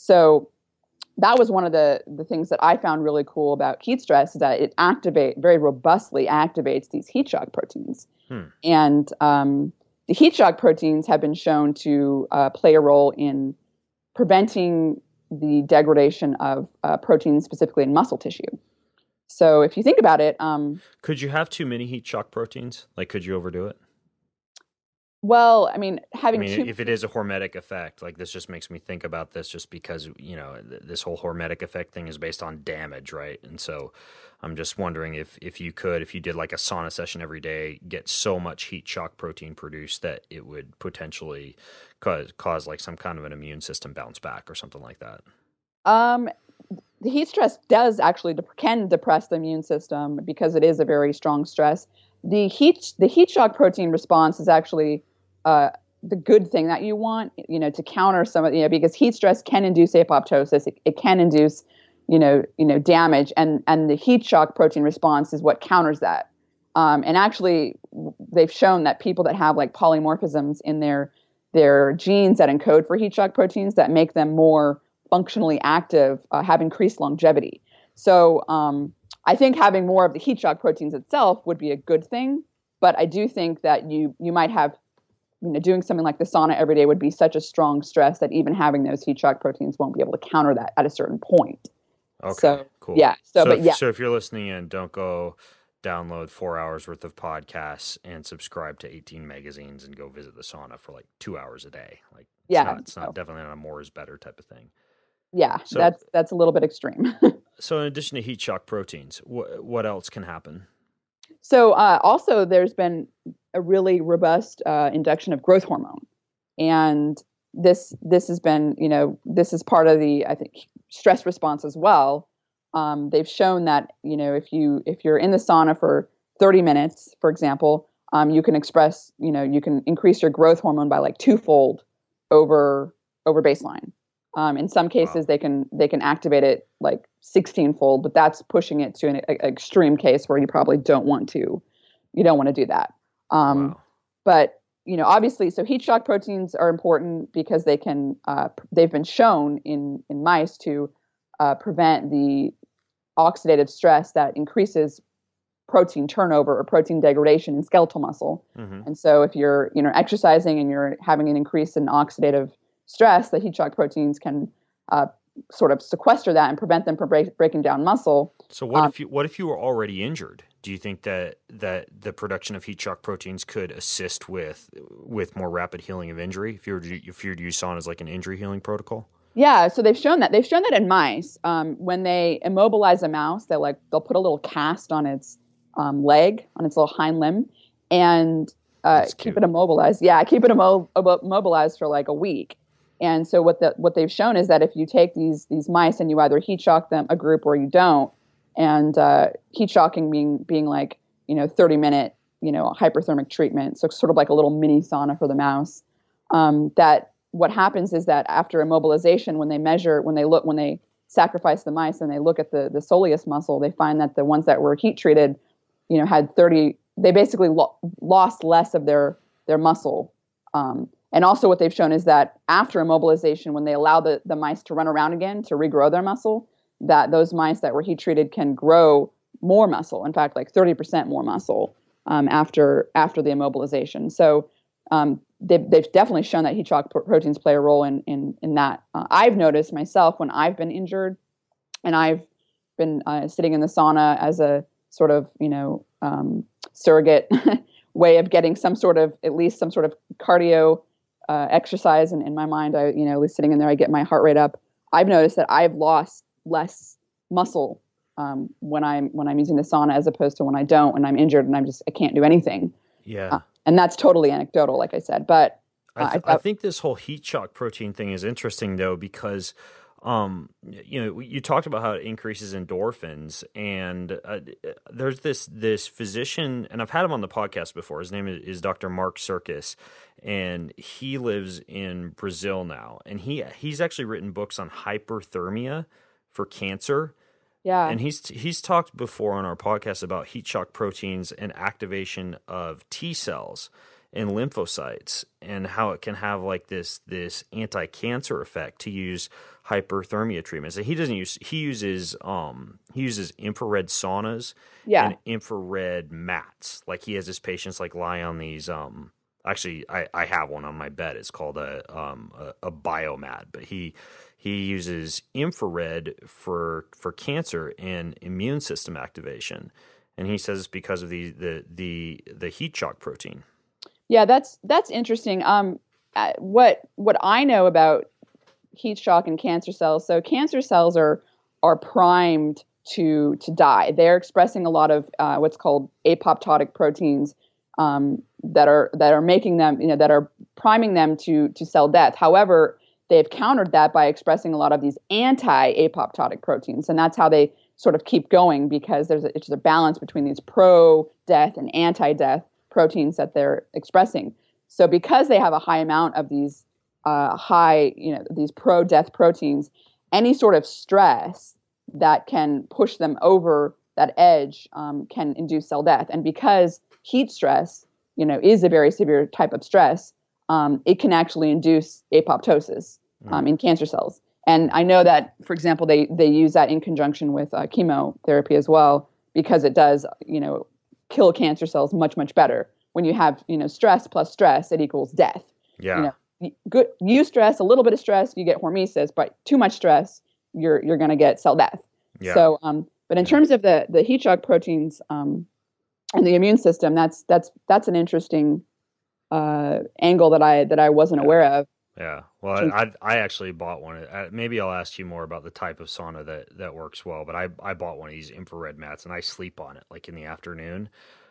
So that was one of the, the things that I found really cool about heat stress, is that it activate very robustly activates these heat shock proteins. Hmm. And um, the heat shock proteins have been shown to uh, play a role in preventing the degradation of uh, proteins, specifically in muscle tissue. So if you think about it... Um, could you have too many heat shock proteins? Like, could you overdo it? Well, I mean, having I mean, too... if it is a hormetic effect, like this just makes me think about this, just because, you know, th- this whole hormetic effect thing is based on damage, right? And so I'm just wondering if, if you could, if you did like a sauna session every day, get so much heat shock protein produced that it would potentially cause, cause like some kind of an immune system bounce back or something like that. Um, the heat stress does actually dep- can depress the immune system, because it is a very strong stress. The heat, the heat shock protein response is actually uh, the good thing that you want, you know, to counter some of, you know, because heat stress can induce apoptosis. It, it can induce, you know, you know, damage, and and the heat shock protein response is what counters that. Um, and actually, they've shown that people that have like polymorphisms in their their genes that encode for heat shock proteins that make them more functionally active uh, have increased longevity. So um, I think having more of the heat shock proteins itself would be a good thing. but I do think that you you might have, you know, doing something like the sauna every day would be such a strong stress that even having those heat shock proteins won't be able to counter that at a certain point. Okay, so, cool. Yeah. So, so but if, yeah. So if you're listening in, don't go download four hours worth of podcasts and subscribe to eighteen magazines and go visit the sauna for like two hours a day. Like, it's yeah, not, it's not so. definitely not a more is better type of thing. Yeah, so, that's that's a little bit extreme. So in addition to heat shock proteins, wh- what else can happen? So uh, also there's been a really robust uh, induction of growth hormone. And this this has been, you know, this is part of the, I think, stress response as well. Um, they've shown that, you know, if you if you're in the sauna for thirty minutes, for example, um, you can express, you know, you can increase your growth hormone by like twofold over over baseline. Um, in some cases, wow. they can they can activate it like sixteen fold, but that's pushing it to an a, extreme case where you probably don't want to, you don't want to do that. Um, wow. But you know, obviously, so heat shock proteins are important because they can uh, they've been shown in in mice to uh, prevent the oxidative stress that increases protein turnover or protein degradation in skeletal muscle. Mm-hmm. And so, if you're you know exercising and you're having an increase in oxidative stress, the heat shock proteins can uh, sort of sequester that and prevent them from break, breaking down muscle. So what um, if you what if you were already injured? Do you think that that the production of heat shock proteins could assist with with more rapid healing of injury if you were to, if you were to use sauna as like an injury healing protocol? Yeah, so they've shown that they've shown that in mice. Um, when they immobilize a mouse, they like they'll put a little cast on its um, leg, on its little hind limb, and uh, keep it immobilized. Yeah, keep it immo- immobilized for like a week. And so what the what they've shown is that if you take these these mice and you either heat shock them a group or you don't, and uh, heat shocking being being like you know thirty minute you know hyperthermic treatment, so sort of like a little mini sauna for the mouse. Um, that what happens is that after immobilization, when they measure, when they look, when they sacrifice the mice and they look at the the soleus muscle, they find that the ones that were heat treated, you know, had thirty. They basically lo- lost less of their their muscle. Um, And also what they've shown is that after immobilization, when they allow the, the mice to run around again to regrow their muscle, that those mice that were heat treated can grow more muscle. In fact, like thirty percent more muscle um, after after the immobilization. So um, they've, they've definitely shown that heat shock proteins play a role in in, in that. Uh, I've noticed myself when I've been injured and I've been uh, sitting in the sauna as a sort of, you know, um, surrogate way of getting some sort of, at least some sort of cardio Uh, exercise, and in my mind, I, you know, sitting in there, I get my heart rate up. I've noticed that I've lost less muscle um, when I'm when I'm using the sauna as opposed to when I don't, and I'm injured and I'm just I can't do anything. Yeah, uh, and that's totally anecdotal, like I said. But uh, I, th- I, I think this whole heat shock protein thing is interesting though because um, you know you talked about how it increases endorphins, and uh, there's this this physician, and I've had him on the podcast before. His name is, is Doctor Mark Circus. And he lives in Brazil now, and he he's actually written books on hyperthermia for cancer. Yeah, and he's he's talked before on our podcast about heat shock proteins and activation of T cells and lymphocytes, and how it can have like this this anti-cancer effect to use hyperthermia treatments. And he doesn't use he uses um he uses infrared saunas yeah. and infrared mats. Like he has his patients like lie on these um. Actually, I, I have one on my bed. It's called a um a, a biomat, but he he uses infrared for for cancer and immune system activation, and he says it's because of the the the, the heat shock protein. Yeah, that's that's interesting. Um, uh, what what I know about heat shock and cancer cells. So cancer cells are are primed to to die. They're expressing a lot of uh, what's called apoptotic proteins. Um, that are that are making them, you know, that are priming them to to cell death. However, they've countered that by expressing a lot of these anti-apoptotic proteins, and that's how they sort of keep going because there's a, it's a balance between these pro-death and anti-death proteins that they're expressing. So because they have a high amount of these uh, high, you know, these pro-death proteins, any sort of stress that can push them over that edge um, can induce cell death. And because heat stress, you know, is a very severe type of stress, um, it can actually induce apoptosis um, in cancer cells. And I know that, for example, they they use that in conjunction with uh, chemotherapy as well, because it does, you know, kill cancer cells much, much better. When you have, you know, stress plus stress, it equals death. Yeah. You know, good, you stress, a little bit of stress, you get hormesis, but too much stress, you're you're going to get cell death. Yeah. So, um, but in terms of the the heat shock proteins um, and the immune system, that's that's that's an interesting uh, angle that I that I wasn't yeah. aware of. Yeah. Well, I I actually bought one. Maybe I'll ask you more about the type of sauna that that works well. But I I bought one of these infrared mats, and I sleep on it like in the afternoon.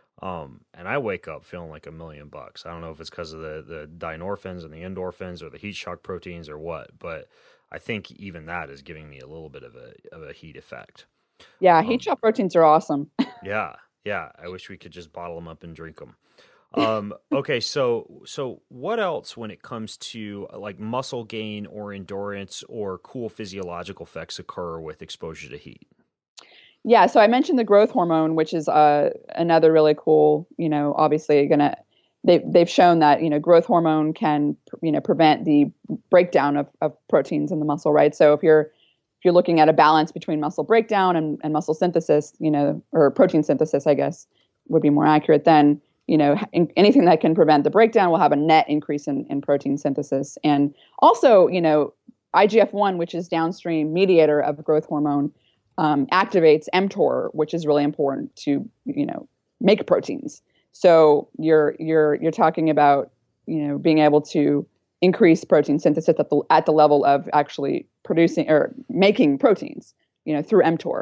Um, and I wake up feeling like a million bucks. I don't know if it's because of the, the dynorphins and the endorphins or the heat shock proteins or what, but I think even that is giving me a little bit of a of a heat effect. Yeah, heat um, shock proteins are awesome. yeah, yeah. I wish we could just bottle them up and drink them. Um, okay, so so what else when it comes to like muscle gain or endurance or cool physiological effects occur with exposure to heat? Yeah, so I mentioned the growth hormone, which is uh, another really cool, you know, obviously going to, they, they've shown that, you know, growth hormone can, you know, prevent the breakdown of, of proteins in the muscle, right? So if you're, if you're looking at a balance between muscle breakdown and, and muscle synthesis, you know, or protein synthesis, I guess, would be more accurate, then, you know, in, anything that can prevent the breakdown will have a net increase in, in protein synthesis. And also, you know, I G F one, which is downstream mediator of growth hormone, Um, activates mTOR, which is really important to, you know, make proteins. So you're you're you're talking about, you know, being able to increase protein synthesis at the at the level of actually producing or making proteins, you know, through mTOR.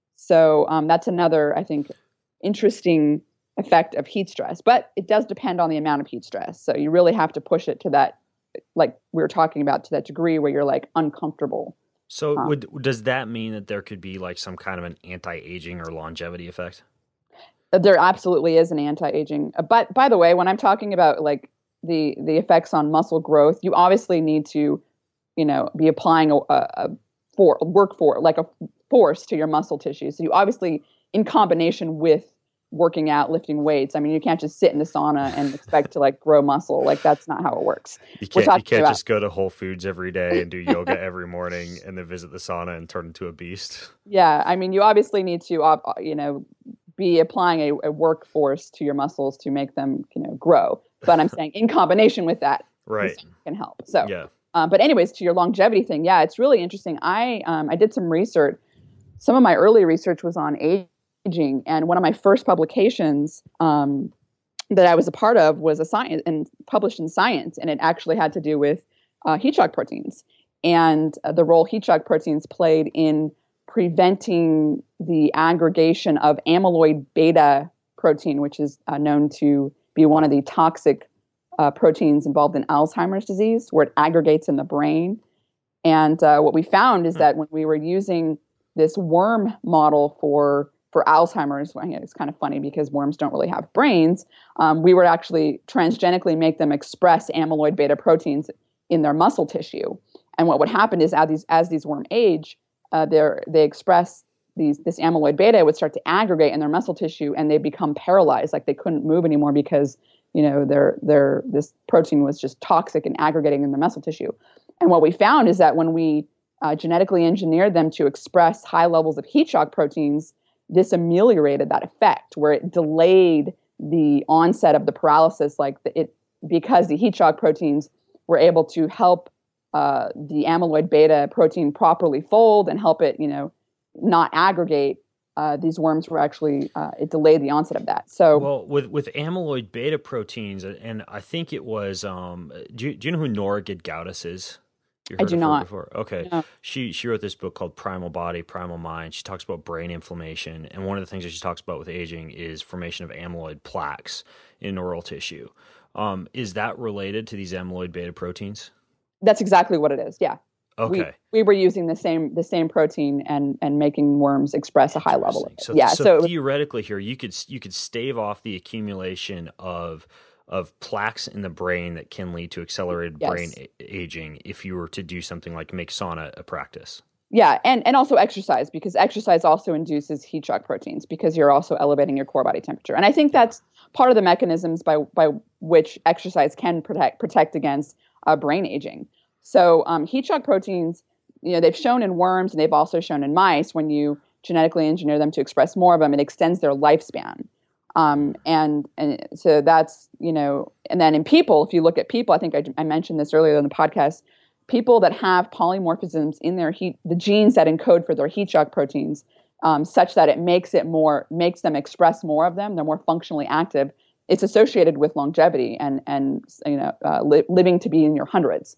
So um, that's another, I think, interesting effect of heat stress. But it does depend on the amount of heat stress. So you really have to push it to that, like we were talking about, to that degree where you're like uncomfortable. So Um, would does that mean that there could be like some kind of an anti-aging or longevity effect? There absolutely is an anti-aging. Uh, But by the way, when I'm talking about like the the effects on muscle growth, you obviously need to, you know, be applying a, a, a for work for like a force to your muscle tissue. So you obviously, in combination with working out, lifting weights. I mean, you can't just sit in the sauna and expect to like grow muscle. Like that's not how it works. You can't, you can't about, just go to Whole Foods every day and do yoga every morning and then visit the sauna and turn into a beast. Yeah. I mean, you obviously need to, uh, you know, be applying a, a workforce to your muscles to make them, you know, grow. But I'm saying in combination with that, right, can help. So, yeah. Um, but anyways, to your longevity thing, yeah, it's really interesting. I um, I did some research. Some of my early research was on aging. And one of my first publications um, that I was a part of was a science and published in Science, and it actually had to do with uh, heat shock proteins and uh, the role heat shock proteins played in preventing the aggregation of amyloid beta protein, which is uh, known to be one of the toxic uh, proteins involved in Alzheimer's disease, where it aggregates in the brain. And uh, what we found is that when we were using this worm model for for Alzheimer's, well, it's kind of funny because worms don't really have brains. Um, we would actually transgenically make them express amyloid beta proteins in their muscle tissue. And what would happen is as these as these worms age, uh, they express these this amyloid beta would start to aggregate in their muscle tissue, and they become paralyzed, like they couldn't move anymore because you know their their this protein was just toxic and aggregating in their muscle tissue. And what we found is that when we uh, genetically engineered them to express high levels of heat shock proteins, this ameliorated that effect, where it delayed the onset of the paralysis, like the, it because the heat shock proteins were able to help uh, the amyloid beta protein properly fold and help it, you know, not aggregate. Uh, these worms were actually uh, it delayed the onset of that. So, well, with with amyloid beta proteins, and I think it was. Um, do you, do you know who Nora Gedgaudas is? You heard I do of her not. Before? Okay. No. She she wrote this book called Primal Body, Primal Mind. She talks about brain inflammation, and one of the things that she talks about with aging is formation of amyloid plaques in neural tissue. Um, is that related to these amyloid beta proteins? That's exactly what it is. Yeah. Okay. We, we were using the same the same protein and and making worms express a high level of it. So, yeah. So, So, theoretically, here you could you could stave off the accumulation of of plaques in the brain that can lead to accelerated Yes. brain a- aging if you were to do something like make sauna a practice. yeah, and and also exercise, because exercise also induces heat shock proteins because you're also elevating your core body temperature. And I think that's part of the mechanisms by by which exercise can protect protect against uh, brain aging. So um, heat shock proteins, you know, they've shown in worms and they've also shown in mice when you genetically engineer them to express more of them, it extends their lifespan. Um, and, and so that's, you know, and then in people, if you look at people, I think I, I mentioned this earlier in the podcast, people that have polymorphisms in their heat, the genes that encode for their heat shock proteins, um, such that it makes it more, makes them express more of them, they're more functionally active, it's associated with longevity and, and you know, uh, li- living to be in your hundreds.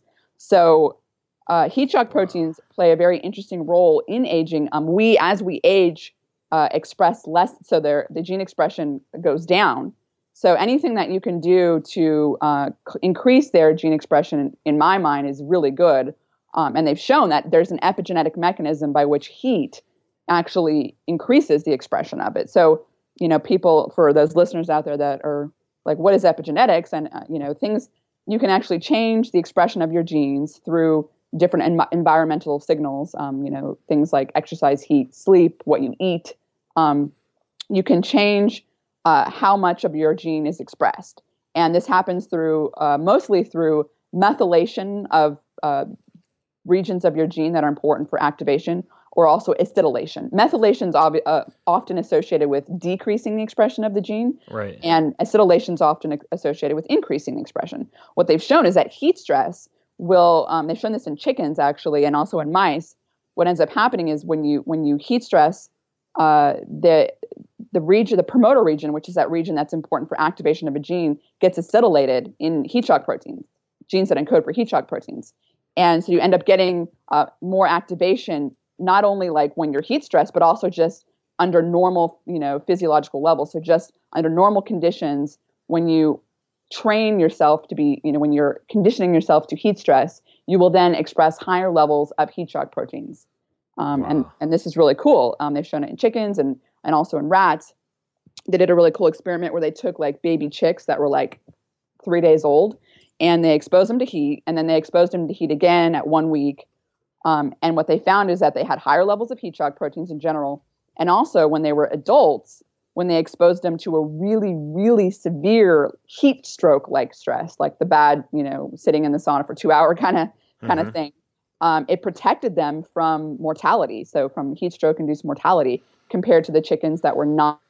So uh, heat shock proteins play a very interesting role in aging. Um, we, as we age, uh, express less, so their the gene expression goes down. So anything that you can do to uh, c- increase their gene expression, in my mind, is really good. Um, and they've shown that there's an epigenetic mechanism by which heat actually increases the expression of it. So, you know, people, for those listeners out there that are like, what is epigenetics? And, uh, you know, things, you can actually change the expression of your genes through different en- environmental signals, um, you know, things like exercise, heat, sleep, what you eat. Um, you can change uh, how much of your gene is expressed. And this happens through, uh, mostly through methylation of uh, regions of your gene that are important for activation, or also acetylation. Methylation is ob- uh, often associated with decreasing the expression of the gene, right? And acetylation is often associated with increasing the expression. What they've shown is that heat stress will, um, they've shown this in chickens actually, and also in mice. What ends up happening is when you when you heat stress, uh, the the region, the promoter region, which is that region that's important for activation of a gene, gets acetylated in heat shock proteins, genes that encode for heat shock proteins. And so you end up getting uh, more activation, not only like when you're heat stressed, but also just under normal, you know, physiological levels. So just under normal conditions, when you train yourself to be, you know, when you're conditioning yourself to heat stress, you will then express higher levels of heat shock proteins. Um, wow. And and this is really cool. Um, they've shown it in chickens and and also in rats. They did a really cool experiment where they took like baby chicks that were like three days old, and they exposed them to heat, and then they exposed them to heat again at one week. Um, and what they found is that they had higher levels of heat shock proteins in general. And also when they were adults, when they exposed them to a really, really severe heat stroke-like stress, like the bad, you know, sitting in the sauna for two hour kind of kind mm-hmm. of thing, um, it protected them from mortality. So from heat stroke-induced mortality compared to the chickens that were not,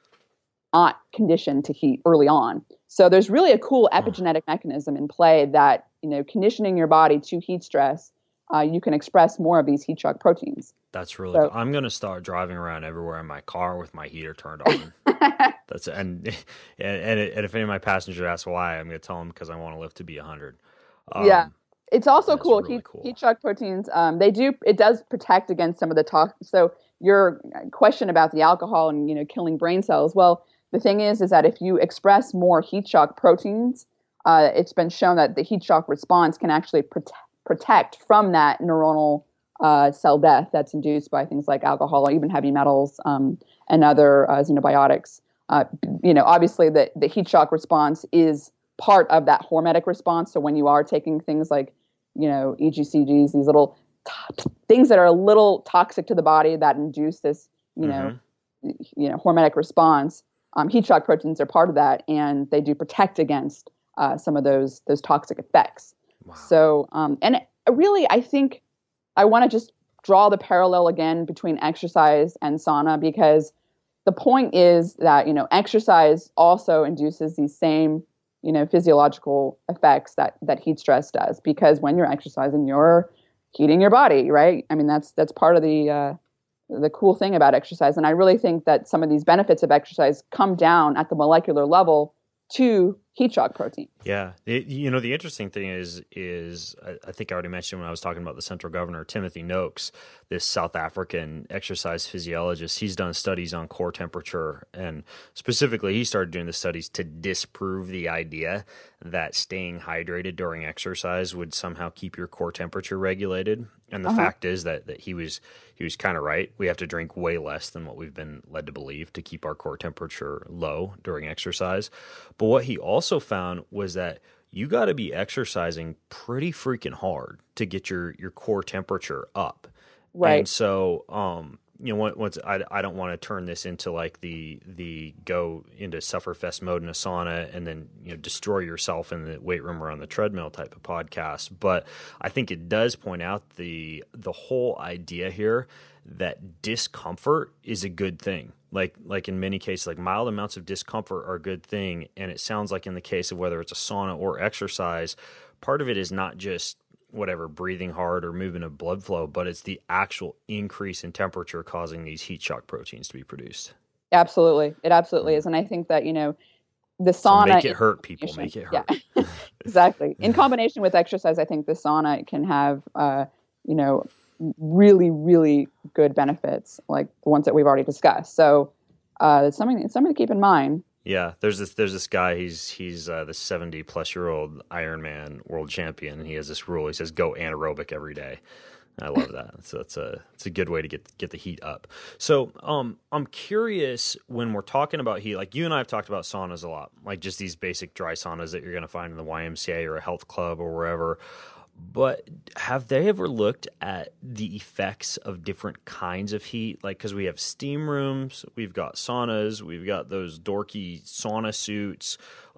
not conditioned to heat early on. So there's really a cool epigenetic mechanism in play that, you know, conditioning your body to heat stress, Uh, you can express more of these heat shock proteins. That's really So, cool. I'm going to start driving around everywhere in my car with my heater turned on. That's and, and and and if any of my passengers ask why, I'm going to tell them because I want to live to be one hundred. Um, yeah, it's also cool. Really Heat, cool. heat shock proteins. Um, they do. It does protect against some of the toxins. So your question about the alcohol and, you know, killing brain cells. Well, the thing is, is that if you express more heat shock proteins, uh, it's been shown that the heat shock response can actually protect. protect from that neuronal uh, cell death that's induced by things like alcohol or even heavy metals um, and other uh, xenobiotics. Uh, you know, obviously the, the heat shock response is part of that hormetic response. So when you are taking things like, you know, E G C Gs, these little t- things that are a little toxic to the body that induce this, you know, mm-hmm. you know, hormetic response, um, heat shock proteins are part of that, and they do protect against uh, some of those those toxic effects. Wow. So, um, and really, I think I want to just draw the parallel again between exercise and sauna, because the point is that, you know, exercise also induces these same, you know, physiological effects that, that heat stress does, because when you're exercising, you're heating your body, right? I mean, that's, that's part of the, uh, the cool thing about exercise. And I really think that some of these benefits of exercise come down at the molecular level to heat shock protein. Yeah. It, you know, the interesting thing is, is I, I think I already mentioned when I was talking about the central governor, Timothy Noakes, this South African exercise physiologist. He's done studies on core temperature, and specifically he started doing the studies to disprove the idea that staying hydrated during exercise would somehow keep your core temperature regulated. And the uh-huh. fact is that, that he was he was kind of right. We have to drink way less than what we've been led to believe to keep our core temperature low during exercise. But what he also found was that you got to be exercising pretty freaking hard to get your, your core temperature up. Right. And so, um, you know, once I, I don't want to turn this into like the the go into sufferfest mode in a sauna and then, you know, destroy yourself in the weight room or on the treadmill type of podcast. But I think it does point out the the whole idea here that discomfort is a good thing. Like like in many cases, like mild amounts of discomfort are a good thing. And it sounds like in the case of whether it's a sauna or exercise, part of it is not just whatever, breathing hard or movement of blood flow, but it's the actual increase in temperature causing these heat shock proteins to be produced. Absolutely. It absolutely is. And I think that, you know, the sauna... So make it hurt, people. Make it hurt. Yeah, exactly. In combination with exercise, I think the sauna can have, uh, you know, really, really good benefits, like the ones that we've already discussed. So uh, it's something, it's something to keep in mind. Yeah, there's this there's this guy. He's he's uh, the seventy plus year old Ironman world champion. And he has this rule. He says go anaerobic every day. I love that. So it's a it's a good way to get get the heat up. So um, I'm curious when we're talking about heat. Like you and I have talked about saunas a lot, like just these basic dry saunas that you're going to find in the Y M C A or a health club or wherever. But have they ever looked at the effects of different kinds of heat? Like, because we have steam rooms, we've got saunas, we've got those dorky sauna suits.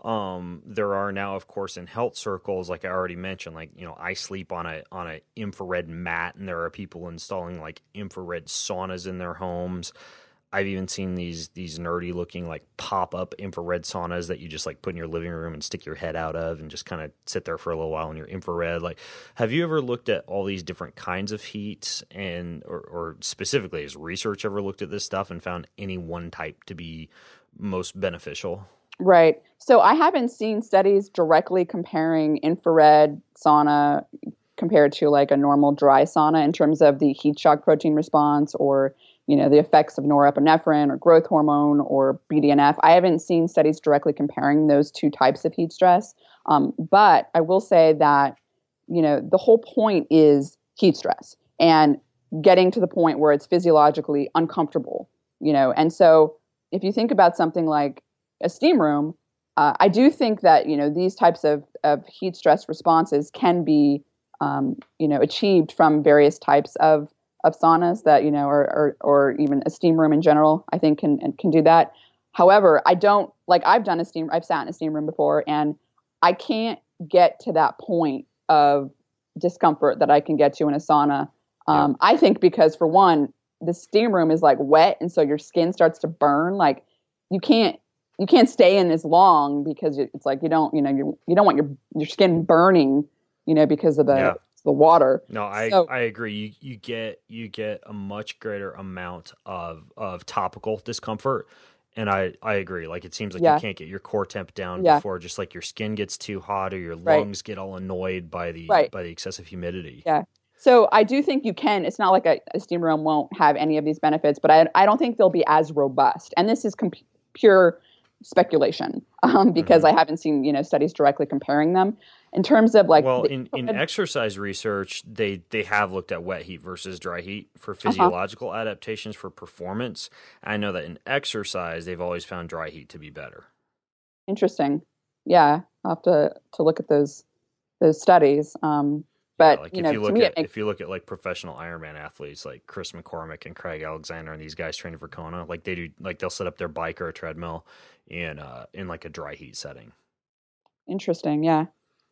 Um, there are now, of course, in health circles, like I already mentioned, like, you know, I sleep on a on a infrared mat, and there are people installing like infrared saunas in their homes. I've even seen these these nerdy looking like pop up infrared saunas that you just like put in your living room and stick your head out of and just kind of sit there for a little while in your infrared. Like, have you ever looked at all these different kinds of heat, and or, or specifically has research ever looked at this stuff and found any one type to be most beneficial? Right. So I haven't seen studies directly comparing infrared sauna compared to like a normal dry sauna in terms of the heat shock protein response or, you know, the effects of norepinephrine or growth hormone or B D N F. I haven't seen studies directly comparing those two types of heat stress. Um, but I will say that, you know, the whole point is heat stress and getting to the point where it's physiologically uncomfortable, you know. And so if you think about something like a steam room, uh, I do think that, you know, these types of, of heat stress responses can be, um, you know, achieved from various types of of saunas that, you know, or, or, or even a steam room in general, I think can, can do that. However, I don't, like I've done a steam, I've sat in a steam room before, and I can't get to that point of discomfort that I can get to in a sauna. Um, yeah. I think because for one, the steam room is like wet. And so your skin starts to burn. Like you can't, you can't stay in as long because it's like, you don't, you know, you you don't want your, your skin burning, you know, because of the, yeah. the water. No, I so, I agree. You you get you get a much greater amount of of topical discomfort, and I I agree. Like it seems like yeah. you can't get your core temp down yeah. before just like your skin gets too hot or your lungs right. get all annoyed by the right. by the excessive humidity. Yeah. So I do think you can. It's not like a, a steam room won't have any of these benefits, but I I don't think they'll be as robust. And this is comp- pure speculation um, because mm-hmm. I haven't seen, you know, studies directly comparing them. In terms of like, well, in, in exercise research, they, they have looked at wet heat versus dry heat for physiological uh-huh. adaptations for performance. I know that in exercise, they've always found dry heat to be better. Interesting. Yeah, I'll have to, to look at those those studies. Um, but yeah, like you if know, you look me, at makes... if you look at like professional Ironman athletes like Chris McCormick and Craig Alexander and these guys training for Kona, like they do, like they'll set up their bike or a treadmill in uh, in like a dry heat setting. Interesting. Yeah.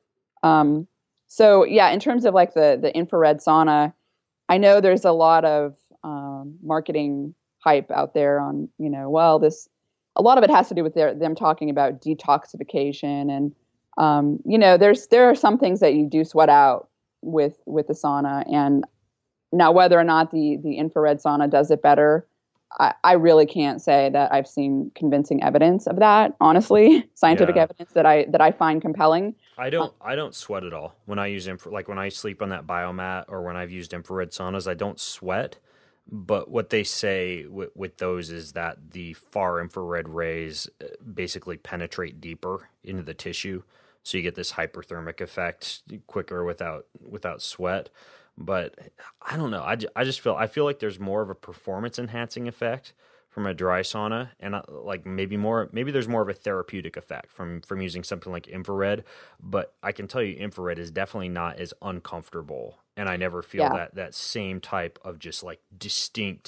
Um, so yeah, in terms of like the, the infrared sauna, I know there's a lot of, um, marketing hype out there on, you know, well, this, a lot of it has to do with their, them talking about detoxification and, um, you know, there's, there are some things that you do sweat out with, with the sauna, and now whether or not the, the infrared sauna does it better, I, I really can't say that I've seen convincing evidence of that, honestly, scientific yeah. evidence that I that I find compelling. I don't I don't sweat at all when I use infra, like when I sleep on that biomat or when I've used infrared saunas, I don't sweat. But what they say with, with those is that the far infrared rays basically penetrate deeper into the tissue, so you get this hyperthermic effect quicker without without sweat. But I don't know. I, I just feel I feel like there's more of a performance enhancing effect from a dry sauna, and uh, like maybe more maybe there's more of a therapeutic effect from from using something like infrared. But I can tell you, infrared is definitely not as uncomfortable, and I never feel yeah. that that same type of just like distinct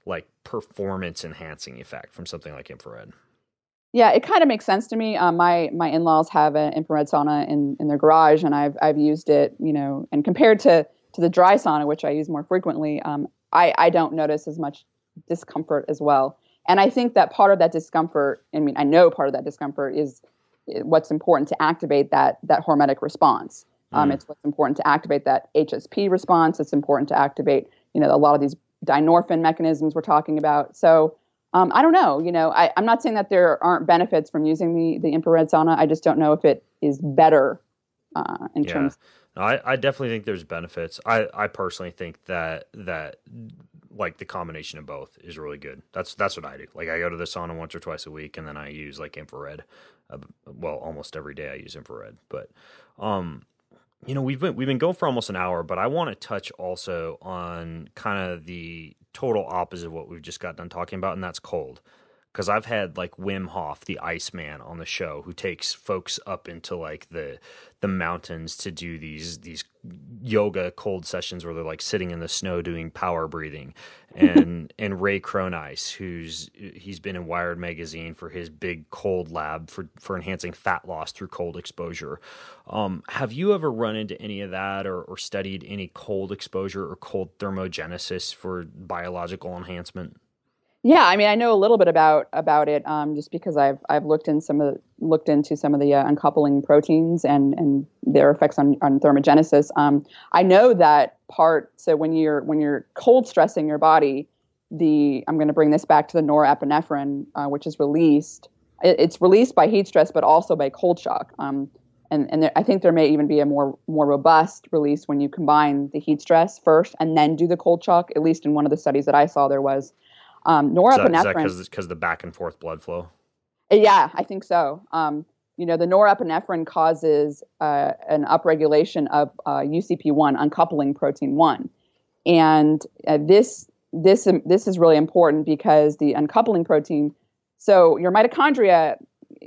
like performance enhancing effect from something like infrared. Yeah, it kind of makes sense to me. Um, my my in-laws have an infrared sauna in, in their garage, and I've I've used it, you know, and compared to to the dry sauna, which I use more frequently, um, I I don't notice as much discomfort as well. And I think that part of that discomfort, I mean, I know part of that discomfort is what's important to activate that that hormetic response. Um, mm. It's what's important to activate that H S P response. It's important to activate, you know, a lot of these dynorphin mechanisms we're talking about. So. Um, I don't know. You know, I, I'm not saying that there aren't benefits from using the, the infrared sauna. I just don't know if it is better uh, in yeah. terms. No, I, I definitely think there's benefits. I, I personally think that that like the combination of both is really good. That's that's what I do. Like I go to the sauna once or twice a week, and then I use like infrared. Uh, well, almost every day I use infrared. But um, you know, we've been we've been going for almost an hour, but I want to touch also on kind of the total opposite of what we've just got done talking about, and that's cold. Because I've had like Wim Hof, the Iceman, on the show, who takes folks up into like the the mountains to do these these yoga cold sessions where they're like sitting in the snow doing power breathing, and and Ray Cronice, who's he's been in Wired magazine for his big cold lab for for enhancing fat loss through cold exposure. Um, have you ever run into any of that, or, or studied any cold exposure or cold thermogenesis for biological enhancement? Yeah, I mean, I know a little bit about about it, um, just because I've I've looked in some of looked into some of the uh, uncoupling proteins and, and their effects on, on thermogenesis. Um, I know that part. So when you're when you're cold stressing your body, the I'm going to bring this back to the norepinephrine, uh, which is released. It, it's released by heat stress, but also by cold shock. Um, and and there, I think there may even be a more more robust release when you combine the heat stress first and then do the cold shock. At least in one of the studies that I saw, there was. Um, norepinephrine. Is that because the back and forth blood flow? Yeah, I think so. Um, you know, the norepinephrine causes uh, an upregulation of uh, U C P one, uncoupling protein one, and uh, this this um, this is really important because the uncoupling protein. So your mitochondria,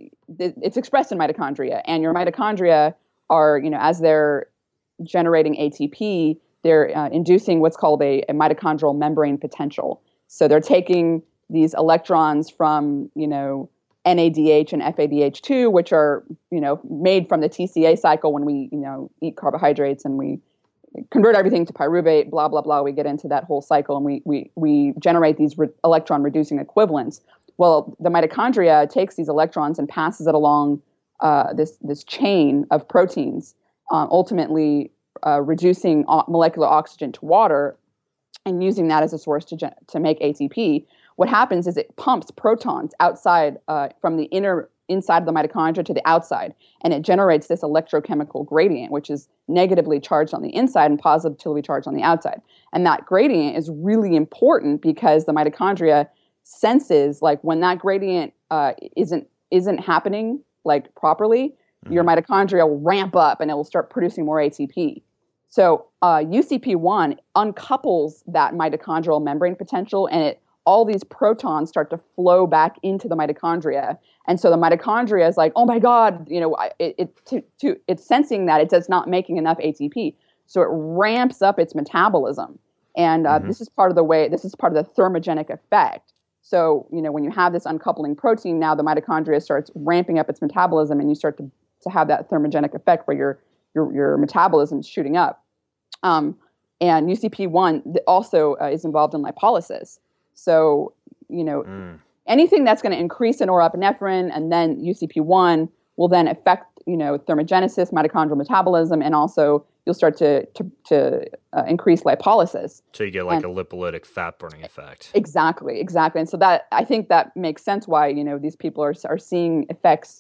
it's expressed in mitochondria, and your mitochondria are, you know, as they're generating A T P, they're uh, inducing what's called a, a mitochondrial membrane potential. So they're taking these electrons from, you know, N A D H and F A D H two, which are, you know, made from the T C A cycle when we, you know, eat carbohydrates and we convert everything to pyruvate, blah, blah, blah. We get into that whole cycle and we we we generate these re- electron reducing equivalents. Well, the mitochondria takes these electrons and passes it along uh, this this chain of proteins, uh, ultimately uh, reducing o- molecular oxygen to water, and using that as a source to gen- to make A T P. What happens is it pumps protons outside uh, from the inner inside of the mitochondria to the outside, and it generates this electrochemical gradient, which is negatively charged on the inside and positively charged on the outside. And that gradient is really important because the mitochondria senses, like, when that gradient uh, isn't isn't happening like properly, mm-hmm. your mitochondria will ramp up and it will start producing more A T P. So uh, U C P one uncouples that mitochondrial membrane potential, and it all these protons start to flow back into the mitochondria. And so the mitochondria is like, oh my God, you know, it, it to, to it's sensing that it's just not making enough A T P. So it ramps up its metabolism. And uh, mm-hmm. this is part of the way, this is part of the thermogenic effect. So, you know, when you have this uncoupling protein, now the mitochondria starts ramping up its metabolism, and you start to, to have that thermogenic effect where your your your metabolism is shooting up. Um, and U C P one also uh, is involved in lipolysis. So, you know, mm. anything that's going to increase in norepinephrine and then U C P one will then affect, you know, thermogenesis, mitochondrial metabolism, and also you'll start to to, to uh, increase lipolysis. So you get like and, a lipolytic fat burning effect. Exactly, exactly. And so that, I think that makes sense why, you know, these people are are seeing effects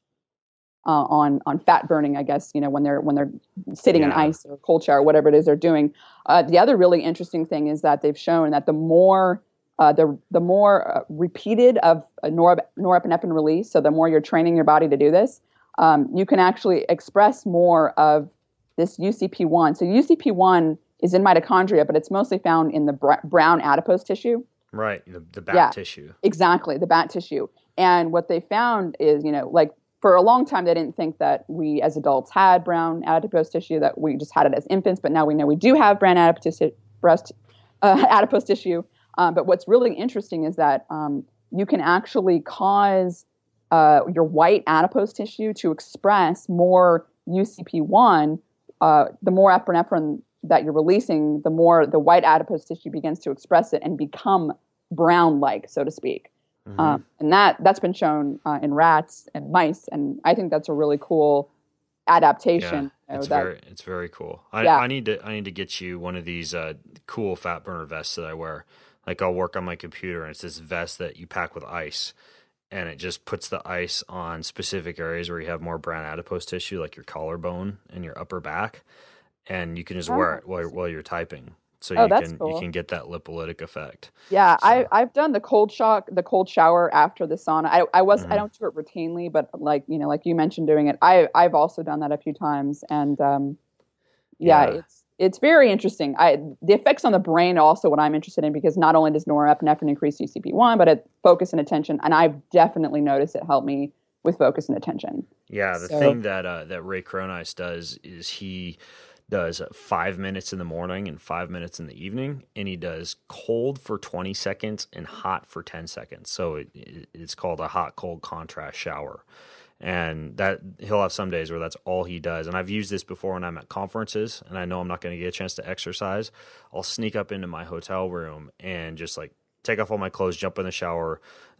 uh, on on fat burning, I guess, you know, when they're when they're sitting yeah. in ice or cold shower, whatever it is they're doing. Uh, the other really interesting thing is that they've shown that the more Uh, the the more uh, repeated of a nor- norepinephrine release, so the more you're training your body to do this, um, you can actually express more of this U C P one. So U C P one is in mitochondria, but it's mostly found in the br- brown adipose tissue. Right, the, the bat yeah, tissue. Exactly, the bat tissue. And what they found is, you know, like for a long time, they didn't think that we as adults had brown adipose tissue, that we just had it as infants, but now we know we do have brown adipose, breast, uh, adipose tissue. Um, but what's really interesting is that um, you can actually cause uh, your white adipose tissue to express more U C P one. Uh, the more epinephrine that you're releasing, the more the white adipose tissue begins to express it and become brown-like, so to speak. Mm-hmm. Um, and that, that's been shown uh, in rats and mice, and I think that's a really cool adaptation. Yeah, it's you know, very that, it's very cool. I, yeah. I need to I need to get you one of these uh, cool fat burner vests that I wear. Like I'll work on my computer and it's this vest that you pack with ice, and it just puts the ice on specific areas where you have more brown adipose tissue, like your collarbone and your upper back, and you can just oh. wear it while, while you're typing. So oh, you that's can cool. you can get that lipolytic effect. Yeah, so. I I've done the cold shock, the cold shower after the sauna. I I was mm-hmm. I don't do it routinely, but like you know, like you mentioned doing it. I I've also done that a few times, and um, yeah, yeah. it's it's very interesting. I the effects on the brain are also what I'm interested in, because not only does norepinephrine increase U C P one, but it focus and attention, and I've definitely noticed it helped me with focus and attention. Yeah, the so, thing that uh, that Ray Cronise does is he does five minutes in the morning and five minutes in the evening, and he does cold for twenty seconds and hot for ten seconds. So it, it, it's called a hot cold contrast shower. And that he'll have some days where that's all he does. And I've used this before when I'm at conferences and I know I'm not going to get a chance to exercise. I'll sneak up into my hotel room and just like take off all my clothes, jump in the shower,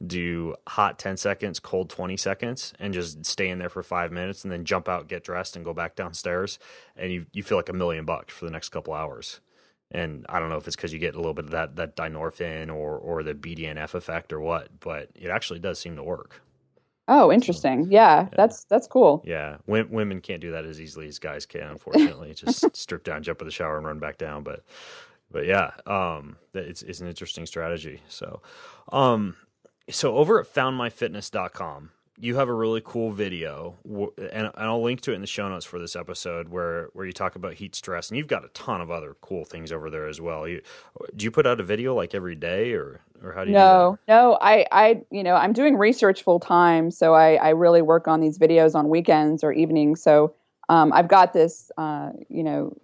do hot ten seconds, cold twenty seconds, and just stay in there for five minutes and then jump out, get dressed, and go back downstairs. And you, you feel like a million bucks for the next couple hours. And I don't know if it's because you get a little bit of that, that dynorphin or, or the B D N F effect or what, but it actually does seem to work. Oh, interesting. So, yeah, yeah, that's that's cool. Yeah, w- women can't do that as easily as guys can, unfortunately. Just strip down, jump in the shower, and run back down. But But yeah, um, it's it's an interesting strategy. So, um, so over at found my fitness dot com, you have a really cool video, and, and I'll link to it in the show notes for this episode, where where you talk about heat stress, and you've got a ton of other cool things over there as well. You, do you put out a video like every day, or or how do you? No, do that? no, I I you know I'm doing research full time, so I I really work on these videos on weekends or evenings. So um, I've got this uh, you know.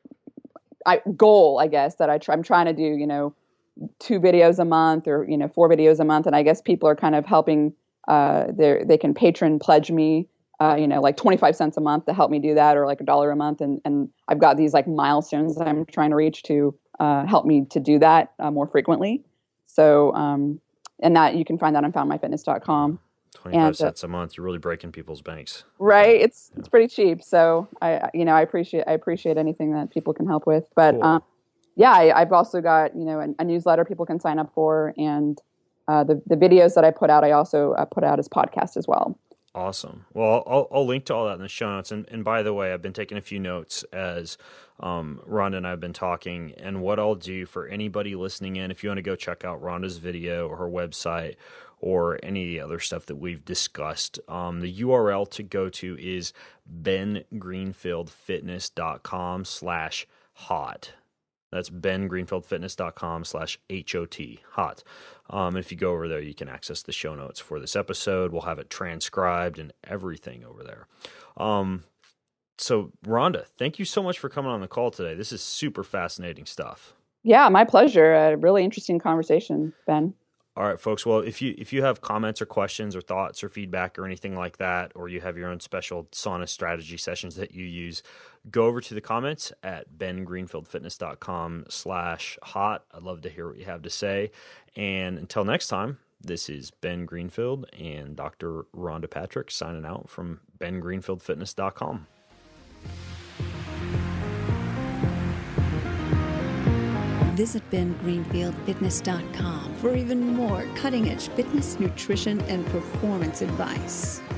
I, goal, I guess, that I try, I'm trying to do, you know, two videos a month or, you know, four videos a month. And I guess people are kind of helping, uh, they they can patron pledge me, uh, you know, like twenty-five cents a month to help me do that, or like a dollar a month. And, and I've got these like milestones that I'm trying to reach to uh, help me to do that uh, more frequently. So, um, and that you can find that on found my fitness dot com. twenty-five and, cents uh, a month. You're really breaking people's banks. Right. It's, yeah. it's pretty cheap. So I, you know, I appreciate, I appreciate anything that people can help with, but, cool. um, yeah, I, I've also got, you know, a, a newsletter people can sign up for, and, uh, the, the videos that I put out, I also uh, put out as podcast as well. Awesome. Well, I'll, I'll link to all that in the show notes. And, and by the way, I've been taking a few notes as um, Rhonda and I have been talking. And what I'll do for anybody listening in, if you want to go check out Rhonda's video or her website or any other stuff that we've discussed, um, the U R L to go to is ben greenfield fitness dot com slash hot. That's ben greenfield fitness dot com slash H O T, hot. Um, if you go over there, you can access the show notes for this episode. We'll have it transcribed and everything over there. Um, so, Rhonda, thank you so much for coming on the call today. This is super fascinating stuff. Yeah, my pleasure. A really interesting conversation, Ben. All right, folks. Well, if you if you have comments or questions or thoughts or feedback or anything like that, or you have your own special sauna strategy sessions that you use, go over to the comments at ben greenfield fitness dot com slash hot. I'd love to hear what you have to say. And until next time, this is Ben Greenfield and Doctor Rhonda Patrick signing out from ben greenfield fitness dot com. Visit ben greenfield fitness dot com for even more cutting-edge fitness, nutrition, and performance advice.